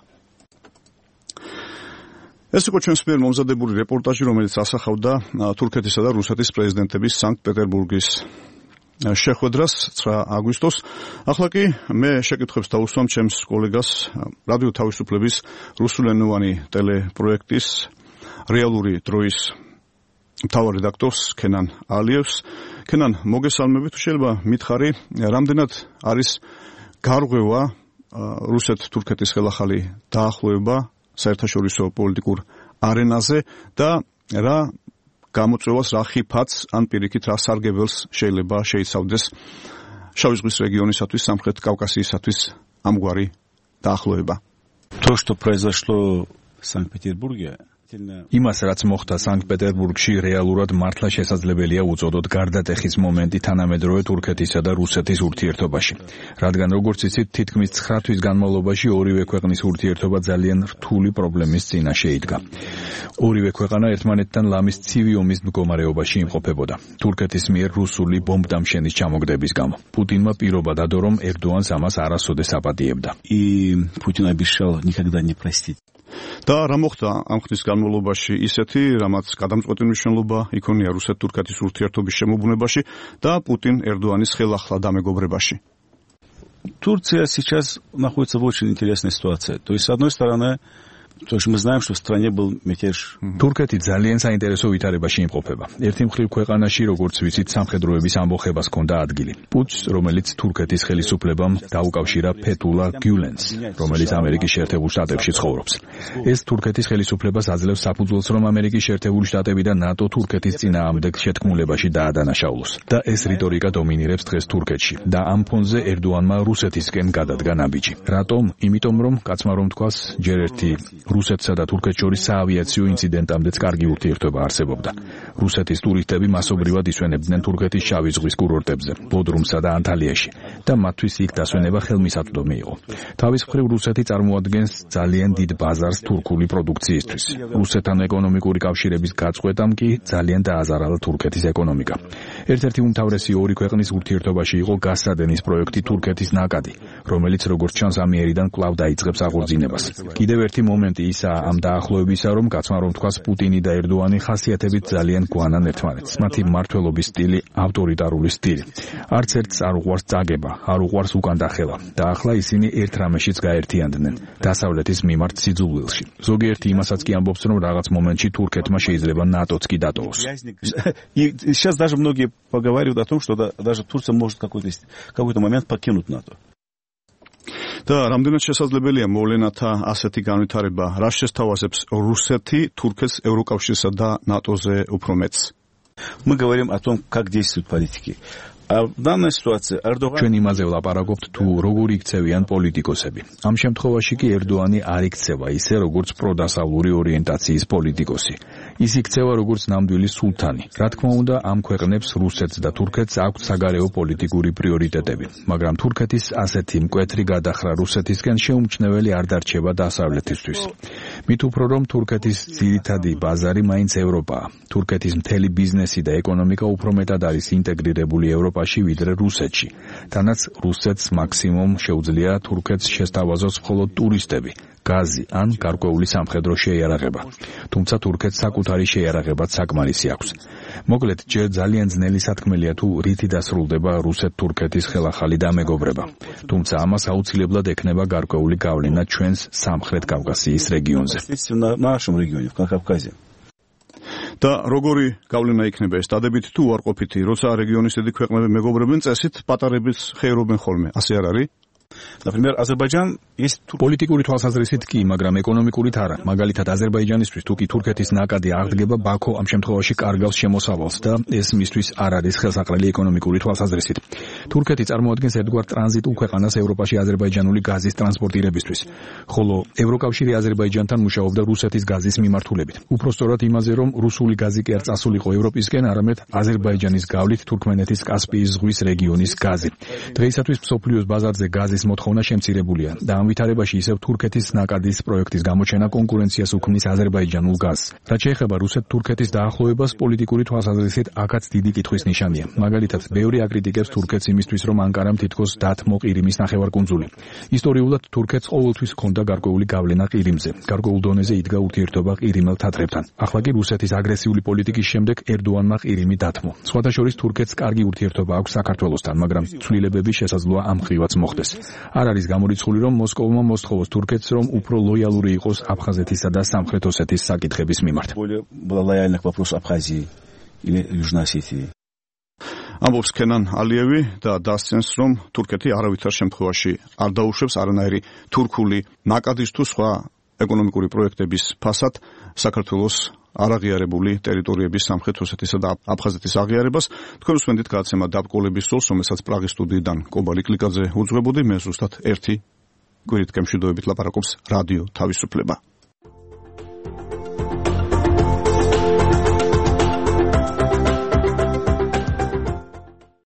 ეს იყო ჩვენს მიერ მომზადებული რეპორტაჟი, რომელიც ასახავდა თურქეთისა და რუსეთის პრეზიდენტების სანქტ-პეტერბურგის შეხვედრას ცხრა აგვისტოს. ახლა კი მე შეკითხვებს დავუსვამ ჩემს კოლეგას, რადიო თავისუფლების რუსულენოვანი ტელეპროექტის რეალური დროის მთავარ რედაქტორს ქენან ალიევს. ქენან, მოგესალმებით, შეიძლება მითხარი, რამდენად არის გარღვევა რუსეთ-თურქეთის ხელახალი დაახლოება საერთაშორისო პოლიტიკურ არენაზე და რა გამოწვევას, რა ხიფათს ან პირიქით რა სარგებელს შეიძლება შეიცავდეს შავი ზღვის რეგიონისათვის, სამხრეთ კავკასიისათვის ამგვარი დაახლოება. То, что произошло в Санкт-Петербурге, იმას, რაც მოხდა სანქტ-პეტერბურგში, რეალურად მართლა შესაძლებელია უწოდოთ გარდატეხის მომენტი თანამედროვე თურქეთისა და რუსეთის ურთიერთობაში. რადგან როგორც იცით, თითქმის ცხრა თვის განმავლობაში ორივე ქვეყნის ურთიერთობა ძალიან რთული პრობლემის წინაშე იდგა. ორივე ქვეყანა ერთმანეთთან ლამის ცივი ომის მდგომარეობაში იმყოფებოდა. თურქეთის მიერ რუსული ბომბდამშენის ჩამოგდების გამო. პუტინმა პირობა დადო, რომ ერდოანს ამას არასოდეს აპატიებდა. И Путин обещал никогда не простить. და რა მოხდა ამ ხნის განმავლობაში ისეთი, რამაც გადამწყვეტი მნიშვნელობა იქონია რუსეთ-თურქეთის ურთიერთობის შემოբუნებაში და პუტინ-ერდოანის ხელახლა დამეგობრებაში? Турция сейчас находится в очень интересной ситуации. То есть, с одной стороны, то есть мы знаем, что в стране был мятеж. თურქეთი ძალიან საინტერესო ვითარებაში იმყოფება. ერთი მხრივ ქვეყანაში, როგორც ვიცით, სამხედროების ამბოხებას ჰქონდა ადგილი. პუტს, რომელიც თურქეთის ხელისუფლებამ დაუკავშირა ფეთულა გიულენს, რომელიც ამერიკის შეერთებულ შტატებში ცხოვრობს. ეს თურქეთის ხელისუფლებას აძლევს საფუძველს, რომ ამერიკის შეერთებული შტატები და ნატო თურქეთის წინააღმდეგ შეთქმულებაში დაადანაშაულოს. და ეს რიტორიკა დომინირებს დღეს თურქეთში. და ამ ფონზე ერდოანმა რუსეთისკენ გადადგა ნაბიჯი. რატომ? იმიტომ, რომ კაცმა რომ თქვას, ჯერ ერთი რუსეთსა და თურქეთს შორის საავიაციო ინციდენტამდეც კარგი ურთიერთობა არსებობდა. რუსეთის ტურისტები მასობრივად ისვენებდნენ თურქეთის შავი ზღვის კურორტებზე, ბოდრუმსა და ანტალიაში და მათთვის იქ დასვენება ხელმისაწვდომი იყო. თავის მხრივ რუსეთი წარმოადგენს ძალიან დიდ ბაზარს თურქული პროდუქციისთვის. რუსეთთან ეკონომიკური კავშირების გაწყვეტამ კი ძალიან დააზარალა თურქეთის ეკონომიკა. ერთ-ერთი უმთავრესი ორი ქვეყნის ურთიერთობაში იყო გასადენის პროექტი თურქეთის ნაკადი, რომელიც როგორც ჩანს ამიერიდან კვლავ დაიწყებს აღორძინებას. კიდევ ერთი მომენტი ისა ამ დაახლოებისა, რომ კაცმა რომ თქვას, პუტინი და ერდოანი ხასიათებით ძალიან გვანან ერთმანეთს. მათი მმართველობის სტილი ავტორიტარული სტილი. არც ერთს არ უყვარს წაგება, არ უყვარს უკან დახევა და ახლა ისინი ერთ რამეშიც გაერთიანდნენ, დასავლეთის მიმართ სიძულვილში. зогиერთი იმასაც კი ამბობს, რომ რაღაც მომენტში თურქეთმა შეიძლება ნატოც კი დატოვოს. И сейчас даже многие поговаривают о том, что даже Турция может какой-то какой-то момент покинуть НАТО. და რამდენად შესაძლებელია მოვლენათა ასეთი განვითარება, რა შესთავაზებს რუსეთი თურქეთს ევროკავშირსა და ნატოზე უფრო მეც? Мы говорим о том, как действуют политики. А в данной ситуации Эрдоган ჩვენ იმაზე ვლაპარაკობთ, თუ როგორ იქცევიან პოლიტიკოსები. ამ შემთხვევაში კი ერდოანი არ იქცევა ისე, როგორც პროდასავლური ორიენტაციის პოლიტიკოსი. ის იქცევა როგორც ნამდვილი სულთანი. რა თქმა უნდა, ამ ქვეყნებს რუსეთს და თურქეთს აქვთ საგარეო პოლიტიკური პრიორიტეტები, მაგრამ თურქეთის ასეთი მკვეთრი გადახრა რუსეთისკენ შეუმჩნეველი არ დარჩება დასავლეთისთვის. მით უფრო რომ თურქეთის ძირითადი ბაზარი მაინც ევროპაა. თურქეთის მთელი ბიზნესი და ეკონომიკა უფრო მეტად არის ინტეგრირებული ევროპაში ვიდრე რუსეთში. თანაც რუსეთს მაქსიმუმ შეუძლია თურქეთს შესთავაზოს მხოლოდ ტურისტები, გაზი ან გარკვეული სამხედრო შეიარაღება. თუმცა თურქეთს საკუთარი შეიარაღებაც საკმარისი აქვს. მოკლედ, ჯერ ძალიან ძნელი სათქმელია თუ რითი დასრულდება რუსეთ-თურქეთის ხელახალი დამეგობრება. თუმცა ამას აუცილებლად ექნება გარკვეული გავლენა ჩვენს სამხრეთ კავკასიის რეგიონზე. და როგორი გავლენა იქნება ეს დადებით თუ უარყოფითი, როცა რეგიონის დიდი ქვეყნები მეგობრებენ წესით პატარებიც ხეირობენ ხოლმე, ასე არ არის? Например, Азербайджан есть პოლიტიკური თვალსაზრისით კი, მაგრამ ეკონომიკურით არა. მაგალითად, აზერბაიჯანისთვის თუ კი თურქეთის ნაკადი აღდგება, ბაქო ამ შემთხვევაში კარგავს შემოსავალს და ეს მისთვის არ არის ხელსაყრელი ეკონომიკური თვალსაზრისით. თურქეთი წარმოადგენს ერთგვარ ტრანზიტულ ქვეყანას ევროპაში აზერბაიჯანული გაზის ტრანსპორტირებისთვის, ხოლო ევროკავშირი აზერბაიჯანთან მუშაობდა რუსეთის გაზის მიმართულებით. უпростоრად იმაზე, რომ რუსული გაზი კი არ წასულიყო ევროპისკენ, არამედ აზერბაიჯანის გავლით თურქმენეთის კასპიის ზღვის რეგიონის გაზი. დღეისათვის მსოფლიოს ბაზარზე გაზის მოთხოვნა შემცირებულია და ამ ვითარებაში ისევ თურქეთის ნაკადის პროექტის გამოჩენა კონკურენციას უქმნის აზერბაიჯანულ გაზს. რაც შეეხება რუსეთ-თურქეთის დაახლოებას, პოლიტიკური თვალსაზრისით აქაც დიდი კითხვის ნიშანია. მაგალითად, ბევრი აკრიტიკებს თურქეთს იმისთვის, რომ ანკარამ თითქოს დათმო ყირიმის ნახევარკუნძული. ისტორიულად თურქეთს ყოველთვის ჰქონდა გარკვეული გავლენა ყირიმზე. გარკვეულ დონეზე იდგა ურთიერთობა ყირიმელ თათრებთან. ახლა კი რუსეთის აგრესიული პოლიტიკის შემდეგ ერდოანმა ყირიმი დათმო. სხვათა შორის თურქეთს კარგი ურთიერთობა აქვს საქართველოსთან, მაგრამ ცვლილებები შესაძლოა ამ მხრივაც მოხდეს. არ არის გამორიცხული, რომ მოსკოვმა მოსთხოვოს თურქეთს, რომ უფრო ლოიალური იყოს აფხაზეთისა და სამხრეთ ოსეთის საკითხების მიმართ. Была лояльна к вопросу Абхазии или Южной Осетии. ამბობს ქენან ალიევი და დასცენს, რომ თურქეთი არავითარ შემთხვევაში არ დაუშვებს არანაირი თურქული ნაკადის თუ სხვა ეკონომიკური პროექტების ფასად საქართველოს არაღიარებული ტერიტორიების სამხრეთ ოსეთისა და აფხაზეთის აღიარებას. თქვენ უსმენთ გადაცემა დაბკოლების სოლს, რომელსაც პრაღის სტუდიიდან კობალი კლიკაძე უძღვებოდი. მე ზუსტად ერთი კვირით გემშვიდობებით ლაპარაკობს რადიო თავისუფლება.